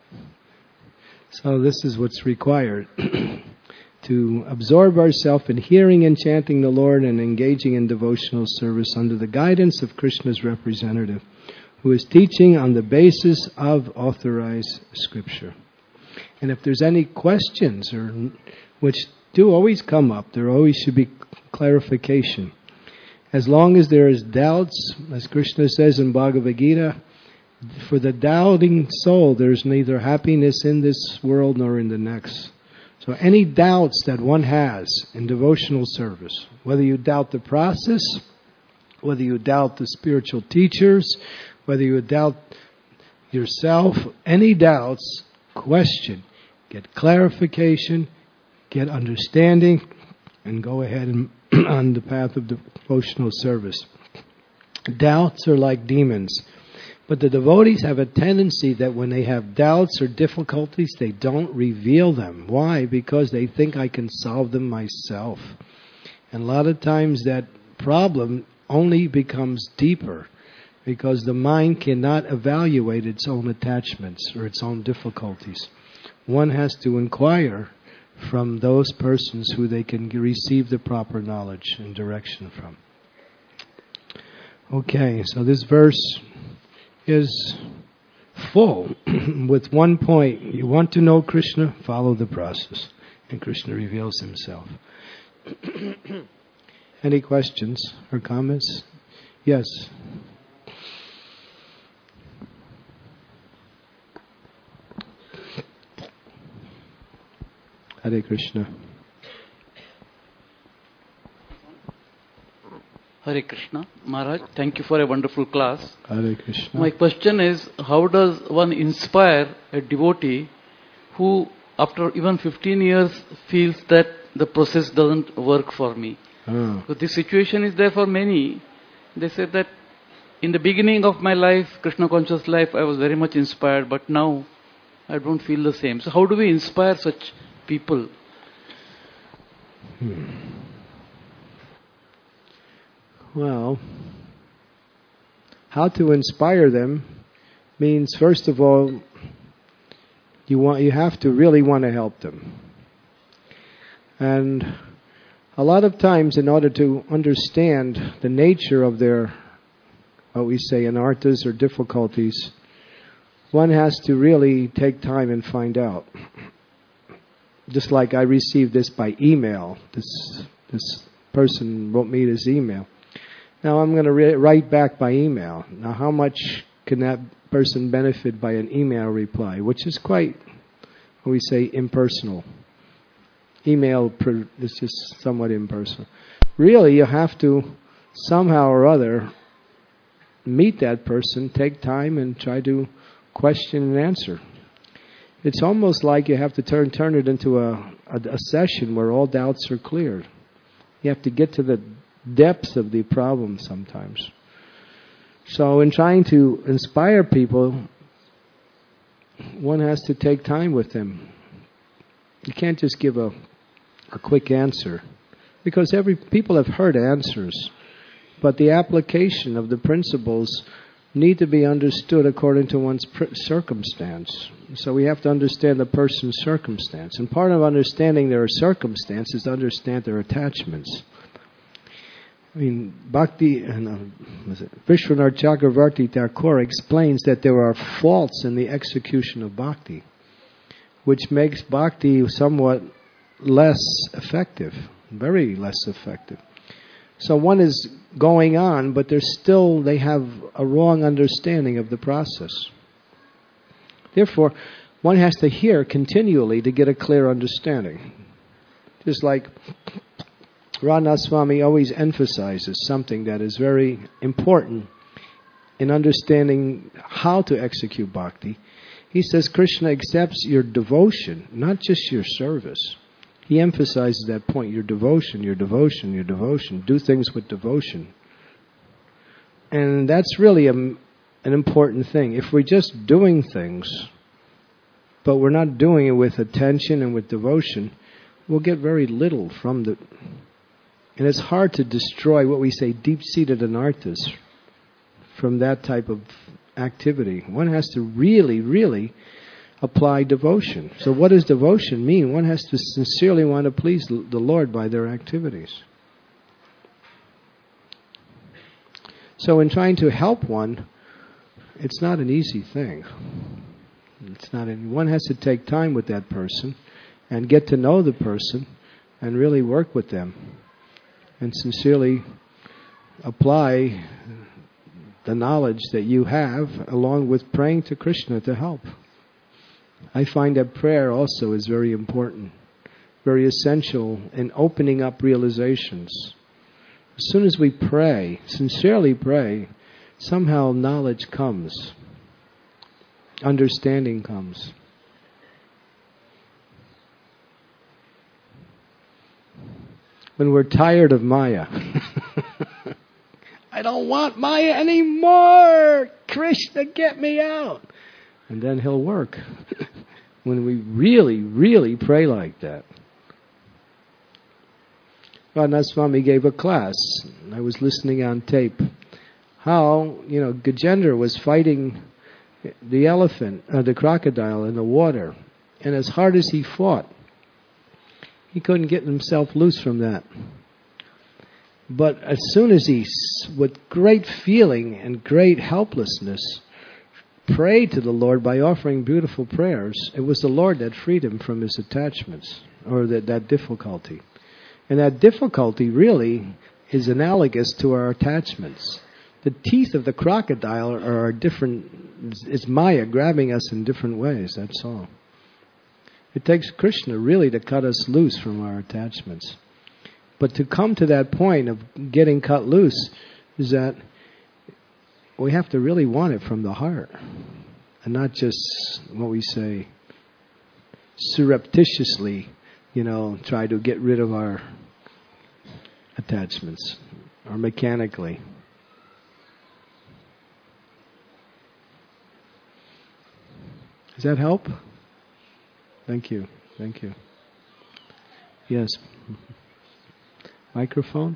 So this is what's required. To absorb ourselves in hearing and chanting the Lord and engaging in devotional service under the guidance of Krishna's representative, who is teaching on the basis of authorized scripture. And if there's any questions, or which do always come up, there always should be clarification. As long as there is doubts, as Krishna says in Bhagavad Gita, for the doubting soul, there's neither happiness in this world nor in the next. So any doubts that one has in devotional service, whether you doubt the process, whether you doubt the spiritual teachers, whether you doubt yourself, any doubts, question, get clarification, get understanding, and go ahead and on the path of devotional service. Doubts are like demons. But the devotees have a tendency that when they have doubts or difficulties, they don't reveal them. Why? Because they think I can solve them myself. And a lot of times that problem only becomes deeper because the mind cannot evaluate its own attachments or its own difficulties. One has to inquire from those persons who they can receive the proper knowledge and direction from. Okay, so this verse is full with one point. You want to know Krishna? Follow the process. And Krishna reveals Himself. Any questions or comments? Yes. Hare Krishna. Hare Krishna. Maharaj, thank you for a wonderful class. Hare Krishna. My question is, how does one inspire a devotee who, after even fifteen years, feels that the process doesn't work for me? Ah. So this situation is there for many. They say that in the beginning of my life, Krishna conscious life, I was very much inspired, but now I don't feel the same. So how do we inspire such people? Hmm. Well, how to inspire them means, first of all, you want you have to really want to help them. And a lot of times, in order to understand the nature of their, what we say, anarthas or difficulties, one has to really take time and find out. Just like I received this by email. This this person wrote me this email. Now I'm going to re- write back by email. Now how much can that person benefit by an email reply, which is quite, what we say, impersonal. Email is just somewhat impersonal. Really, you have to somehow or other meet that person, take time and try to question and answer. It's almost like you have to turn turn it into a, a, a session where all doubts are cleared. You have to get to the depths of the problem sometimes. So in trying to inspire people, one has to take time with them. You can't just give a a quick answer, because every people have heard answers, but the application of the principles need to be understood according to one's pr- circumstance. So we have to understand the person's circumstance, and part of understanding their circumstance is to understand their attachments. I mean, Bhakti and uh, Vishwanath Chakravarti Thakur explains that there are faults in the execution of bhakti. which makes bhakti somewhat less effective, very less effective. So one is going on, but they're still, they have a wrong understanding of the process. Therefore, one has to hear continually to get a clear understanding. Just like Radhanath Swami always emphasizes something that is very important in understanding how to execute bhakti. He says Krishna accepts your devotion, not just your service. He emphasizes that point, your devotion, your devotion, your devotion. Do things with devotion. And that's really a, an important thing. If we're just doing things, but we're not doing it with attention and with devotion, we'll get very little from the... And it's hard to destroy what we say deep-seated anarthas from that type of activity. One has to really, really apply devotion. So what does devotion mean? One has to sincerely want to please the Lord by their activities. So in trying to help one, it's not an easy thing. It's not. Any, one has to take time with that person and get to know the person and really work with them and sincerely apply the knowledge that you have along with praying to Krishna to help. I find that prayer also is very important, very essential in opening up realizations. As soon as we pray, sincerely pray, somehow knowledge comes, understanding comes. When we're tired of Maya, I don't want Maya anymore! Krishna, get me out! And then he'll work. When we really, really pray like that. Radhanath Swami gave a class. I was listening on tape. How, you know, Gajendra was fighting the elephant, uh, the crocodile in the water. And as hard as he fought, he couldn't get himself loose from that. But as soon as he, with great feeling and great helplessness, prayed to the Lord by offering beautiful prayers, it was the Lord that freed him from his attachments, or that, that difficulty. And that difficulty really is analogous to our attachments. The teeth of the crocodile are different, it's Maya grabbing us in different ways, that's all. It takes Krishna really to cut us loose from our attachments. But to come to that point of getting cut loose is that we have to really want it from the heart. And not just, what we say, surreptitiously, you know, try to get rid of our attachments, or mechanically. Does that help? Thank you. Thank you. Yes. Microphone?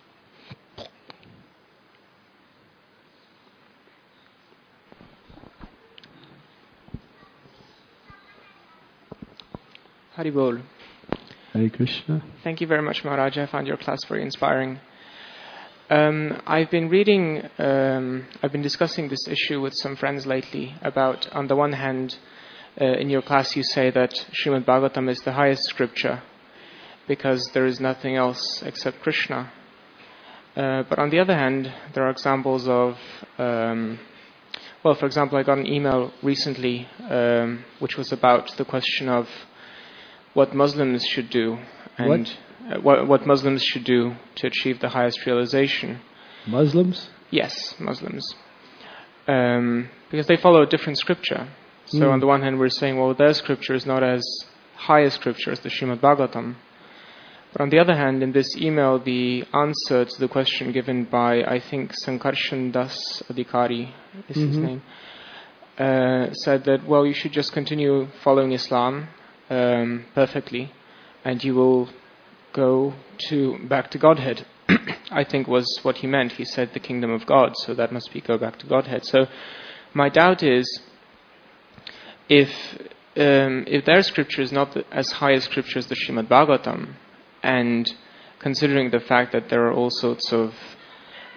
Haribol. Hare Krishna. Thank you very much, Maharaj. I found your class very inspiring. Um, I've been reading, um, I've been discussing this issue with some friends lately about, on the one hand, uh, in your class you say that Srimad Bhagavatam is the highest scripture because there is nothing else except Krishna. Uh, but on the other hand, there are examples of, um, well, for example, I got an email recently um, which was about the question of what Muslims should do and what? Uh, what, what Muslims should do to achieve the highest realization. Muslims? Yes, Muslims. Um, because they follow a different scripture. So mm. on the one hand we're saying, well, their scripture is not as high a scripture as the Srimad Bhagavatam. But on the other hand, in this email, the answer to the question given by, I think, Sankarshan Das Adhikari is mm-hmm. his name, uh, said that, well, you should just continue following Islam um, perfectly, and you will go to back to Godhead. I think was what he meant. He said the kingdom of God, so that must be go back to Godhead. So my doubt is, if um, if their scripture is not the, as high as scripture as the Srimad Bhagavatam, and considering the fact that there are all sorts of,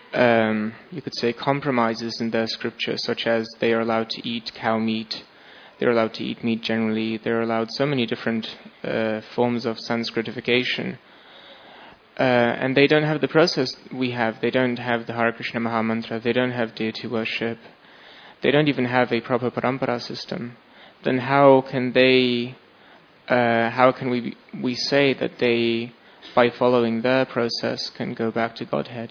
um, you could say, compromises in their scripture, such as they are allowed to eat cow meat, they're allowed to eat meat generally, they're allowed so many different uh, forms of sanskritification. Uh, and they don't have the process we have. They don't have the Hare Krishna Maha Mantra, they don't have deity worship, they don't even have a proper parampara system. Then how can they, uh, how can we we say that they, by following their process, can go back to Godhead?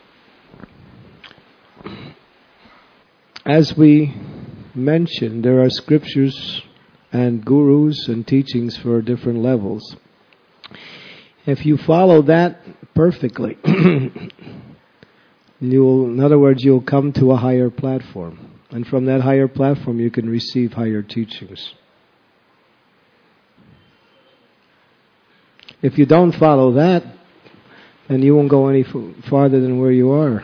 As we mentioned, there are scriptures and gurus and teachings for different levels. If you follow that perfectly, you'll, in other words, you'll come to a higher platform. And from that higher platform, you can receive higher teachings. If you don't follow that, then you won't go any f- farther than where you are.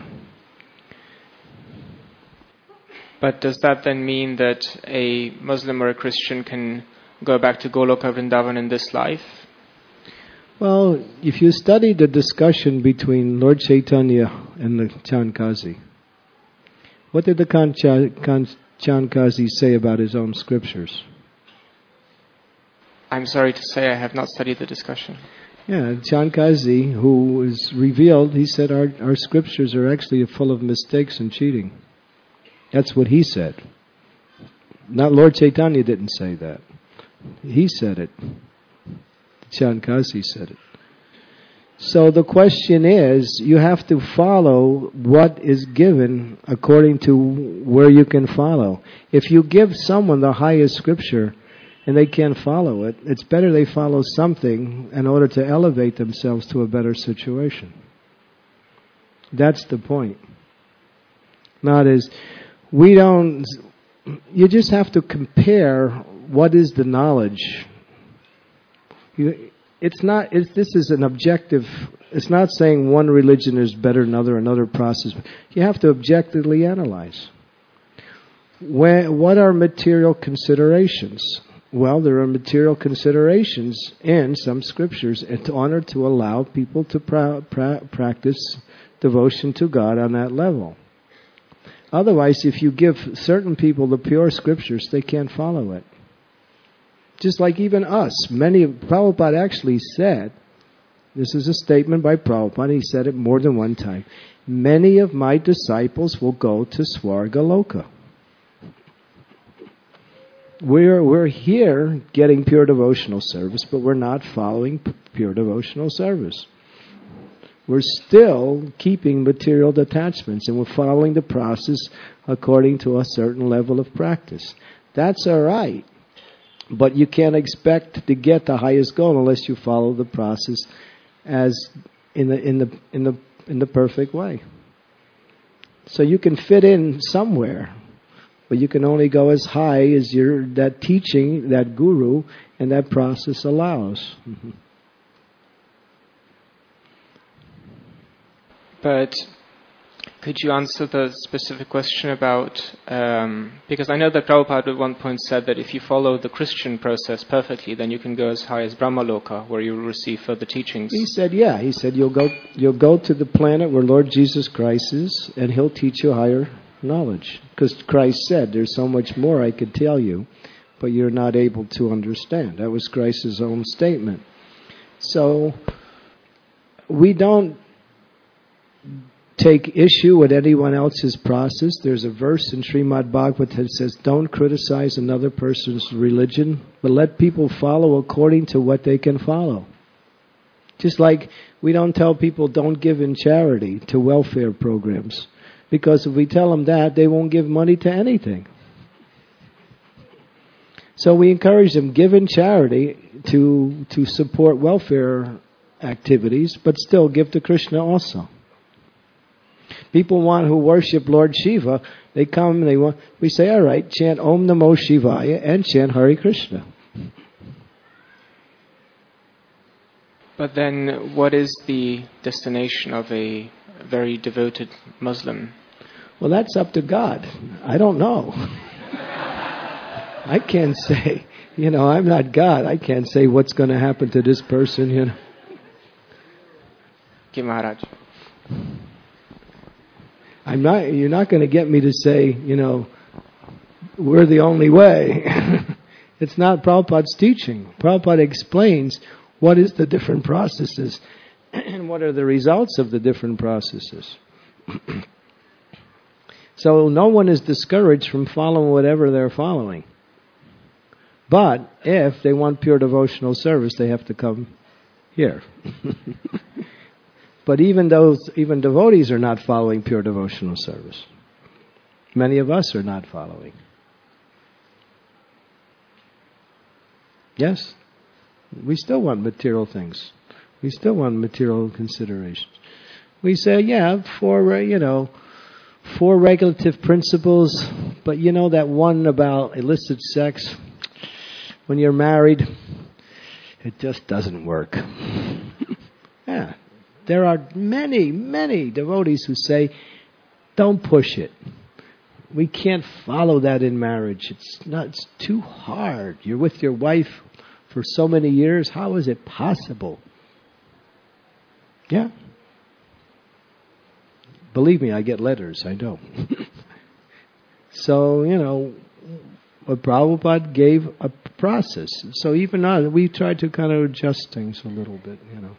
But does that then mean that a Muslim or a Christian can go back to Goloka Vrindavan in this life? Well, if you study the discussion between Lord Chaitanya and the Chankazi, what did the Chankazi say about his own scriptures? I'm sorry to say I have not studied the discussion. Yeah, Chankazi, who was revealed, he said our, our scriptures are actually full of mistakes and cheating. That's what he said. Not Lord Chaitanya didn't say that. He said it. Chankazi said it. So the question is, you have to follow what is given according to where you can follow. If you give someone the highest scripture and they can't follow it, it's better they follow something in order to elevate themselves to a better situation. That's the point. Not as, we don't, you just have to compare what is the knowledge. You, it's not, it's, this is an objective, it's not saying one religion is better than another, another process. You have to objectively analyze. Where, what are material considerations? Well, there are material considerations in some scriptures in order to allow people to pra- pra- practice devotion to God on that level. Otherwise, if you give certain people the pure scriptures, they can't follow it. Just like even us, many, Prabhupada actually said, this is a statement by Prabhupada, he said it more than one time, many of my disciples will go to Swargaloka. We're, we're here getting pure devotional service, but we're not following pure devotional service. We're still keeping material detachments, and we're following the process according to a certain level of practice. That's all right, but you can't expect to get the highest goal unless you follow the process as in the in the in the in the perfect way. So you can fit in somewhere, but you can only go as high as your that teaching, that guru, and that process allows. Mm-hmm. But could you answer the specific question about, um, because I know that Prabhupada at one point said that if you follow the Christian process perfectly, then you can go as high as Brahmaloka, where you will receive further teachings. He said, yeah, he said, you'll go you'll go to the planet where Lord Jesus Christ is, and he'll teach you higher knowledge. Because Christ said, there's so much more I could tell you, but you're not able to understand. That was Christ's own statement. So, we don't take issue with anyone else's process. There's a verse in Srimad Bhagavatam that says, don't criticize another person's religion, but let people follow according to what they can follow. Just like we don't tell people don't give in charity to welfare programs, because if we tell them that, they won't give money to anything. So we encourage them, give in charity to to support welfare activities, but still give to Krishna also. People want who worship Lord Shiva, they come and they want, we say, all right, chant Om Namo Shivaya and chant Hare Krishna. But then what is the destination of a very devoted Muslim? Well, that's up to God. I don't know. I can't say, you know, I'm not God. I can't say what's going to happen to this person, you know. Ki Maharaj. I'm not, you're not going to get me to say, you know, we're the only way. It's not Prabhupada's teaching. Prabhupada explains what is the different processes and what are the results of the different processes. So no one is discouraged from following whatever they're following. But if they want pure devotional service, they have to come here. But even those, even devotees are not following pure devotional service. Many of us are not following. Yes? We still want material things. We still want material considerations. We say, yeah, for, uh, you know, four regulative principles, but you know that one about illicit sex, when you're married, it just doesn't work. Yeah. There are many, many devotees who say, don't push it. We can't follow that in marriage. It's not, it's too hard. You're with your wife for so many years. How is it possible? Yeah. Believe me, I get letters. I know. So, you know, Prabhupada gave a process. So even now, we try to kind of adjust things a little bit, you know.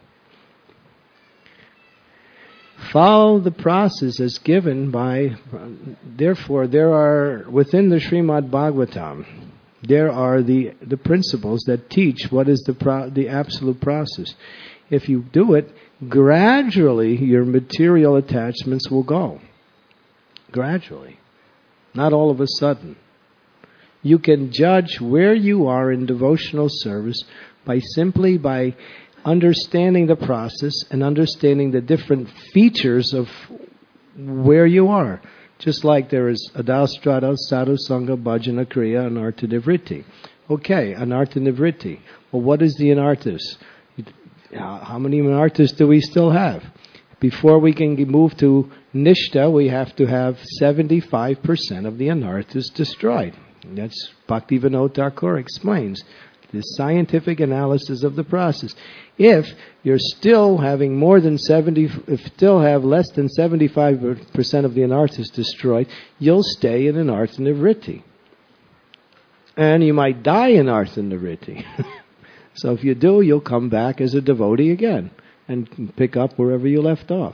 Follow the process as given by, therefore there are, within the Srimad Bhagavatam, there are the, the principles that teach what is the pro, the absolute process. If you do it, gradually your material attachments will go. Gradually. Not all of a sudden. You can judge where you are in devotional service by simply by understanding the process and understanding the different features of where you are. Just like there is Adaustrada, Sadhu Sangha, Bhajana Kriya, Anartha Nivritti. Okay, Anartha Nivritti. Well, what is the Anarthas? How many Anarthas do we still have? Before we can move to Nishta, we have to have seventy-five percent of the Anarthas destroyed. And that's Bhaktivinoda Thakur explains. The scientific analysis of the process. If you're still having more than seventy, if still have less than seventy-five percent of the anarthas destroyed, you'll stay in anartha nivritti. And you might die in anartha nivritti. So if you do, you'll come back as a devotee again and pick up wherever you left off.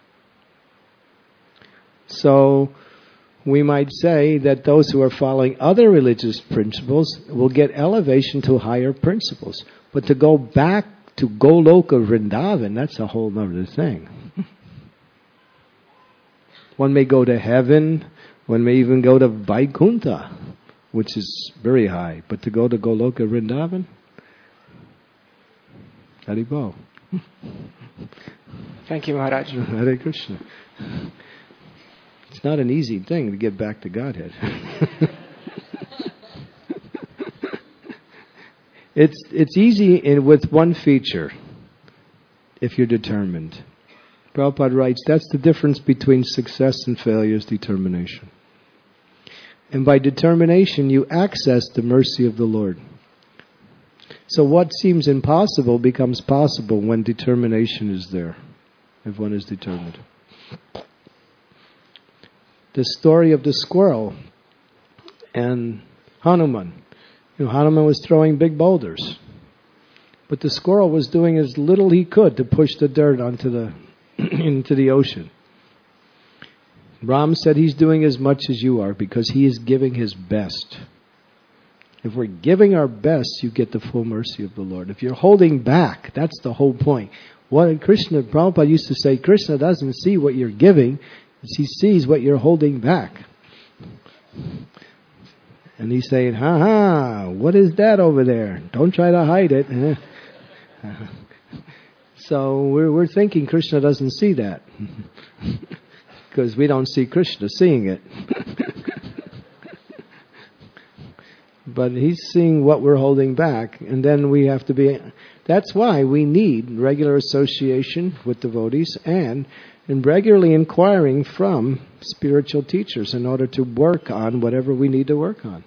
So we might say that those who are following other religious principles will get elevation to higher principles. But to go back to Goloka Vrindavan, that's a whole other thing. One may go to heaven, one may even go to Vaikuntha, which is very high. But to go to Goloka Vrindavan? Haribol. Thank you, Maharaj. Hare Krishna. It's not an easy thing to get back to Godhead. it's it's easy in, with one feature, if you're determined. Prabhupada writes, that's the difference between success and failure is determination. And by determination, you access the mercy of the Lord. So what seems impossible becomes possible when determination is there, if one is determined. The story of the squirrel and Hanuman. You know, Hanuman was throwing big boulders, but the squirrel was doing as little he could to push the dirt onto the into the ocean. Ram said he's doing as much as you are because he is giving his best. If we're giving our best, you get the full mercy of the Lord. If you're holding back, that's the whole point. What Krishna, Prabhupada used to say, Krishna doesn't see what you're giving, he sees what you're holding back. And he's saying, ha ha, what is that over there? Don't try to hide it. So we're, we're thinking Krishna doesn't see that. Because we don't see Krishna seeing it. But he's seeing what we're holding back. And then we have to be... That's why we need regular association with devotees and, and regularly inquiring from spiritual teachers in order to work on whatever we need to work on.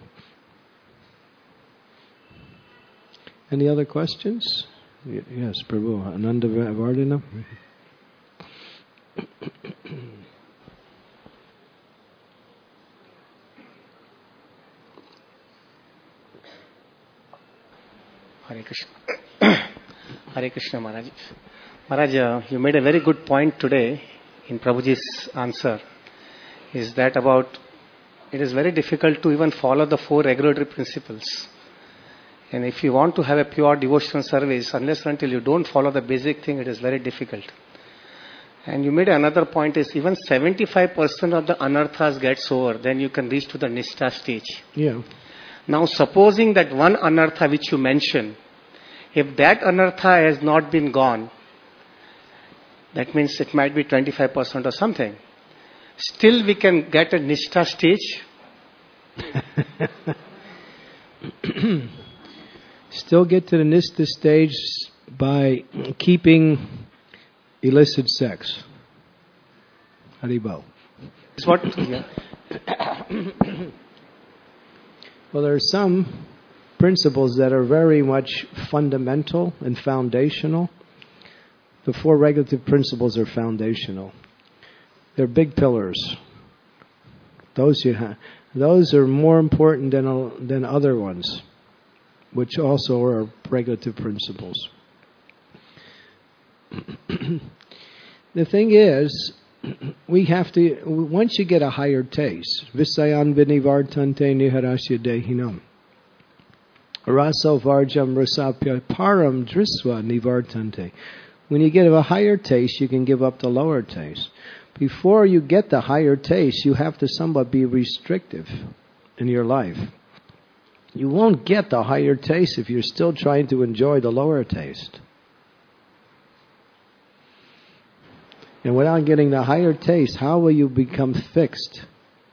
Any other questions? Yes, Prabhu. Ananda Vardhana. Hare Krishna. Hare Krishna Maharaj. Maharaj, uh, you made a very good point today in Prabhuji's answer. Is that about it is very difficult to even follow the four regulatory principles. And if you want to have a pure devotional service, unless until you don't follow the basic thing, it is very difficult. And you made another point is even seventy-five percent of the anarthas gets over, then you can reach to the Nishtha stage. Yeah. Now supposing that one anartha which you mentioned, if that anartha has not been gone, that means it might be twenty-five percent or something. Still we can get a Nishtha stage. Still get to the Nishtha stage by keeping illicit sex. Haribol. It's what? Yeah. Well, there are some principles that are very much fundamental and foundational. The four regulative principles are foundational. They're big pillars. Those you ha- those are more important than uh, than other ones, which also are regulative principles. The thing is, we have to, once you get a higher taste, Visayan vinivartante niharasya dehinam. Raso varjam rasapya param drisva nivartante. When you get a higher taste, you can give up the lower taste. Before you get the higher taste, you have to somewhat be restrictive in your life. You won't get the higher taste if you're still trying to enjoy the lower taste. And without getting the higher taste, how will you become fixed?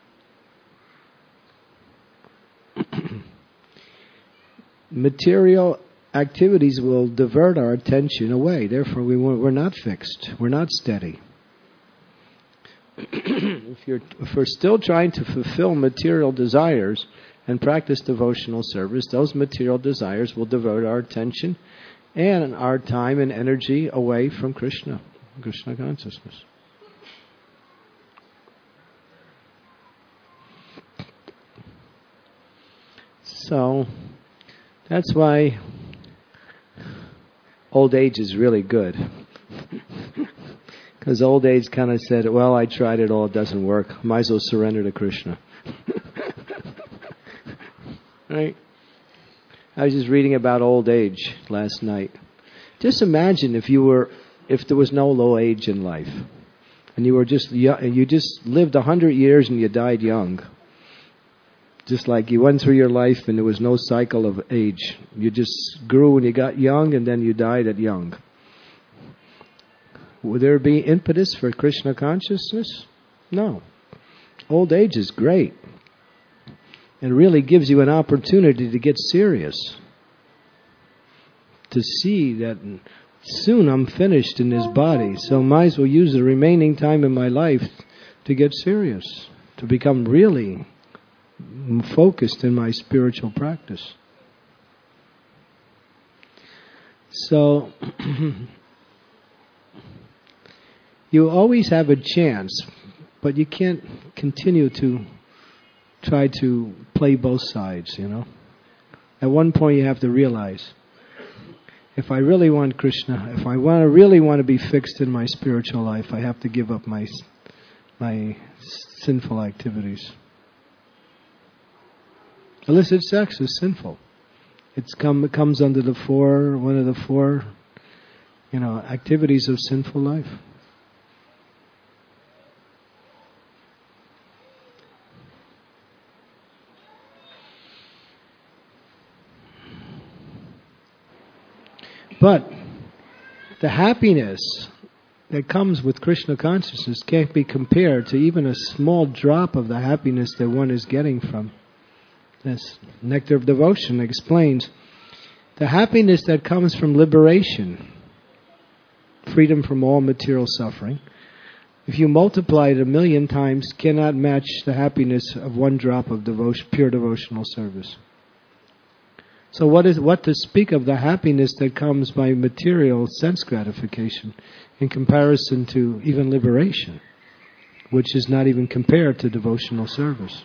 Material activities will divert our attention away. Therefore, we we're not fixed. We're not steady. if, you're, if we're still trying to fulfill material desires and practice devotional service, those material desires will divert our attention and our time and energy away from Krishna. Krishna consciousness. So, that's why old age is really good. Because old age kind of said, well, I tried it all, it doesn't work. Might as well surrender to Krishna. Right? I was just reading about old age last night. Just imagine if you were If there was no low age in life, and you were just you just lived a hundred years and you died young, just like you went through your life and there was no cycle of age. You just grew when you got young and then you died at young. Would there be impetus for Krishna consciousness? No. Old age is great. It really gives you an opportunity to get serious, to see that soon I'm finished in this body, so might as well use the remaining time in my life to get serious, to become really focused in my spiritual practice. So, you always have a chance, but you can't continue to try to play both sides, you know. At one point you have to realize, if I really want Krishna, if I want to really want to be fixed in my spiritual life, I have to give up my my sinful activities. Illicit sex is sinful. It's come it comes under the four one of the four, you know, activities of sinful life. But the happiness that comes with Krishna consciousness can't be compared to even a small drop of the happiness that one is getting from this. Nectar of Devotion explains the happiness that comes from liberation, freedom from all material suffering, if you multiply it a million times, cannot match the happiness of one drop of devotion, pure devotional service. So what is what to speak of the happiness that comes by material sense gratification in comparison to even liberation, which is not even compared to devotional service.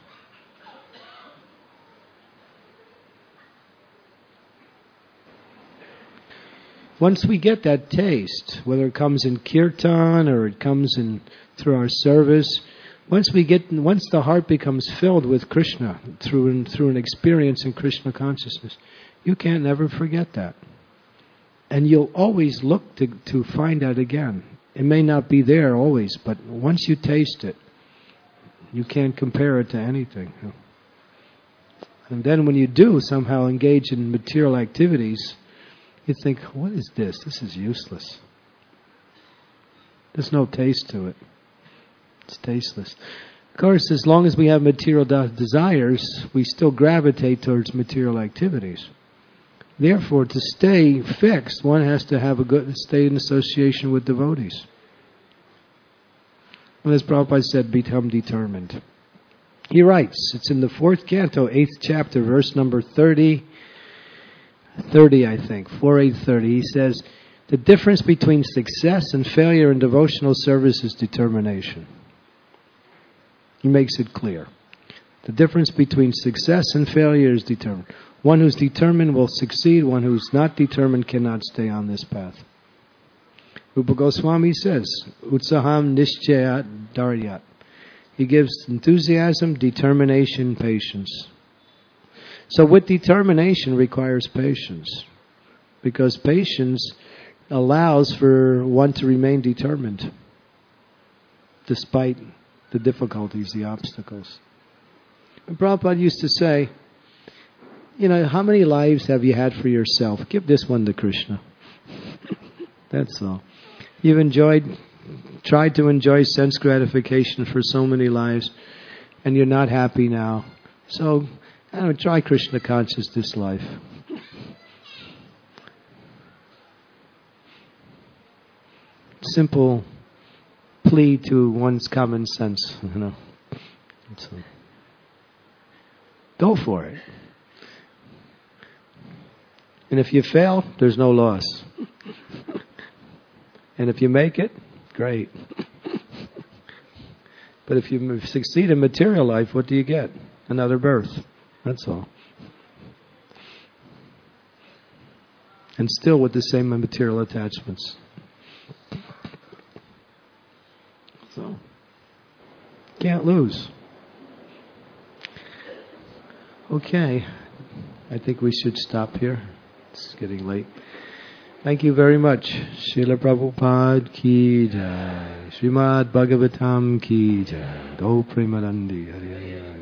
once we get that taste, whether it comes in kirtan or it comes in through our service, once we get, once the heart becomes filled with Krishna through an, through an experience in Krishna consciousness, you can't never forget that, and you'll always look to to find that again. It may not be there always, but once you taste it, you can't compare it to anything. And then when you do somehow engage in material activities, you think, what is this? This is useless. There's no taste to it. It's tasteless. Of course, as long as we have material de- desires, we still gravitate towards material activities. Therefore, to stay fixed, one has to have a good stay in association with devotees. And as Prabhupada said, become determined. He writes, it's in the fourth canto, eighth chapter, verse number thirty, thirty I think, four eight thirty. He says, the difference between success and failure in devotional service is determination. He makes it clear. The difference between success and failure is determined. One who's determined will succeed. One who's not determined cannot stay on this path. Rupa Goswami says, Utsaham Nishchayat Daryat. He gives enthusiasm, determination, patience. So with determination requires patience. Because patience allows for one to remain determined despite the difficulties, the obstacles. And Prabhupada used to say, you know, how many lives have you had for yourself? Give this one to Krishna. That's all. You've enjoyed, tried to enjoy sense gratification for so many lives, and you're not happy now. So, I don't know, try Krishna conscious this life. Simple plea to one's common sense, you know. So, go for it. And if you fail, there's no loss. And if you make it, great. But if you succeed in material life, what do you get? Another birth. That's all. And still with the same material attachments. So, can't lose. Okay. I think we should stop here. It's getting late. Thank you very much. Srila Prabhupada ki jai. Srimad Bhagavatam ki jai. Go Premanandi. Hari Hari.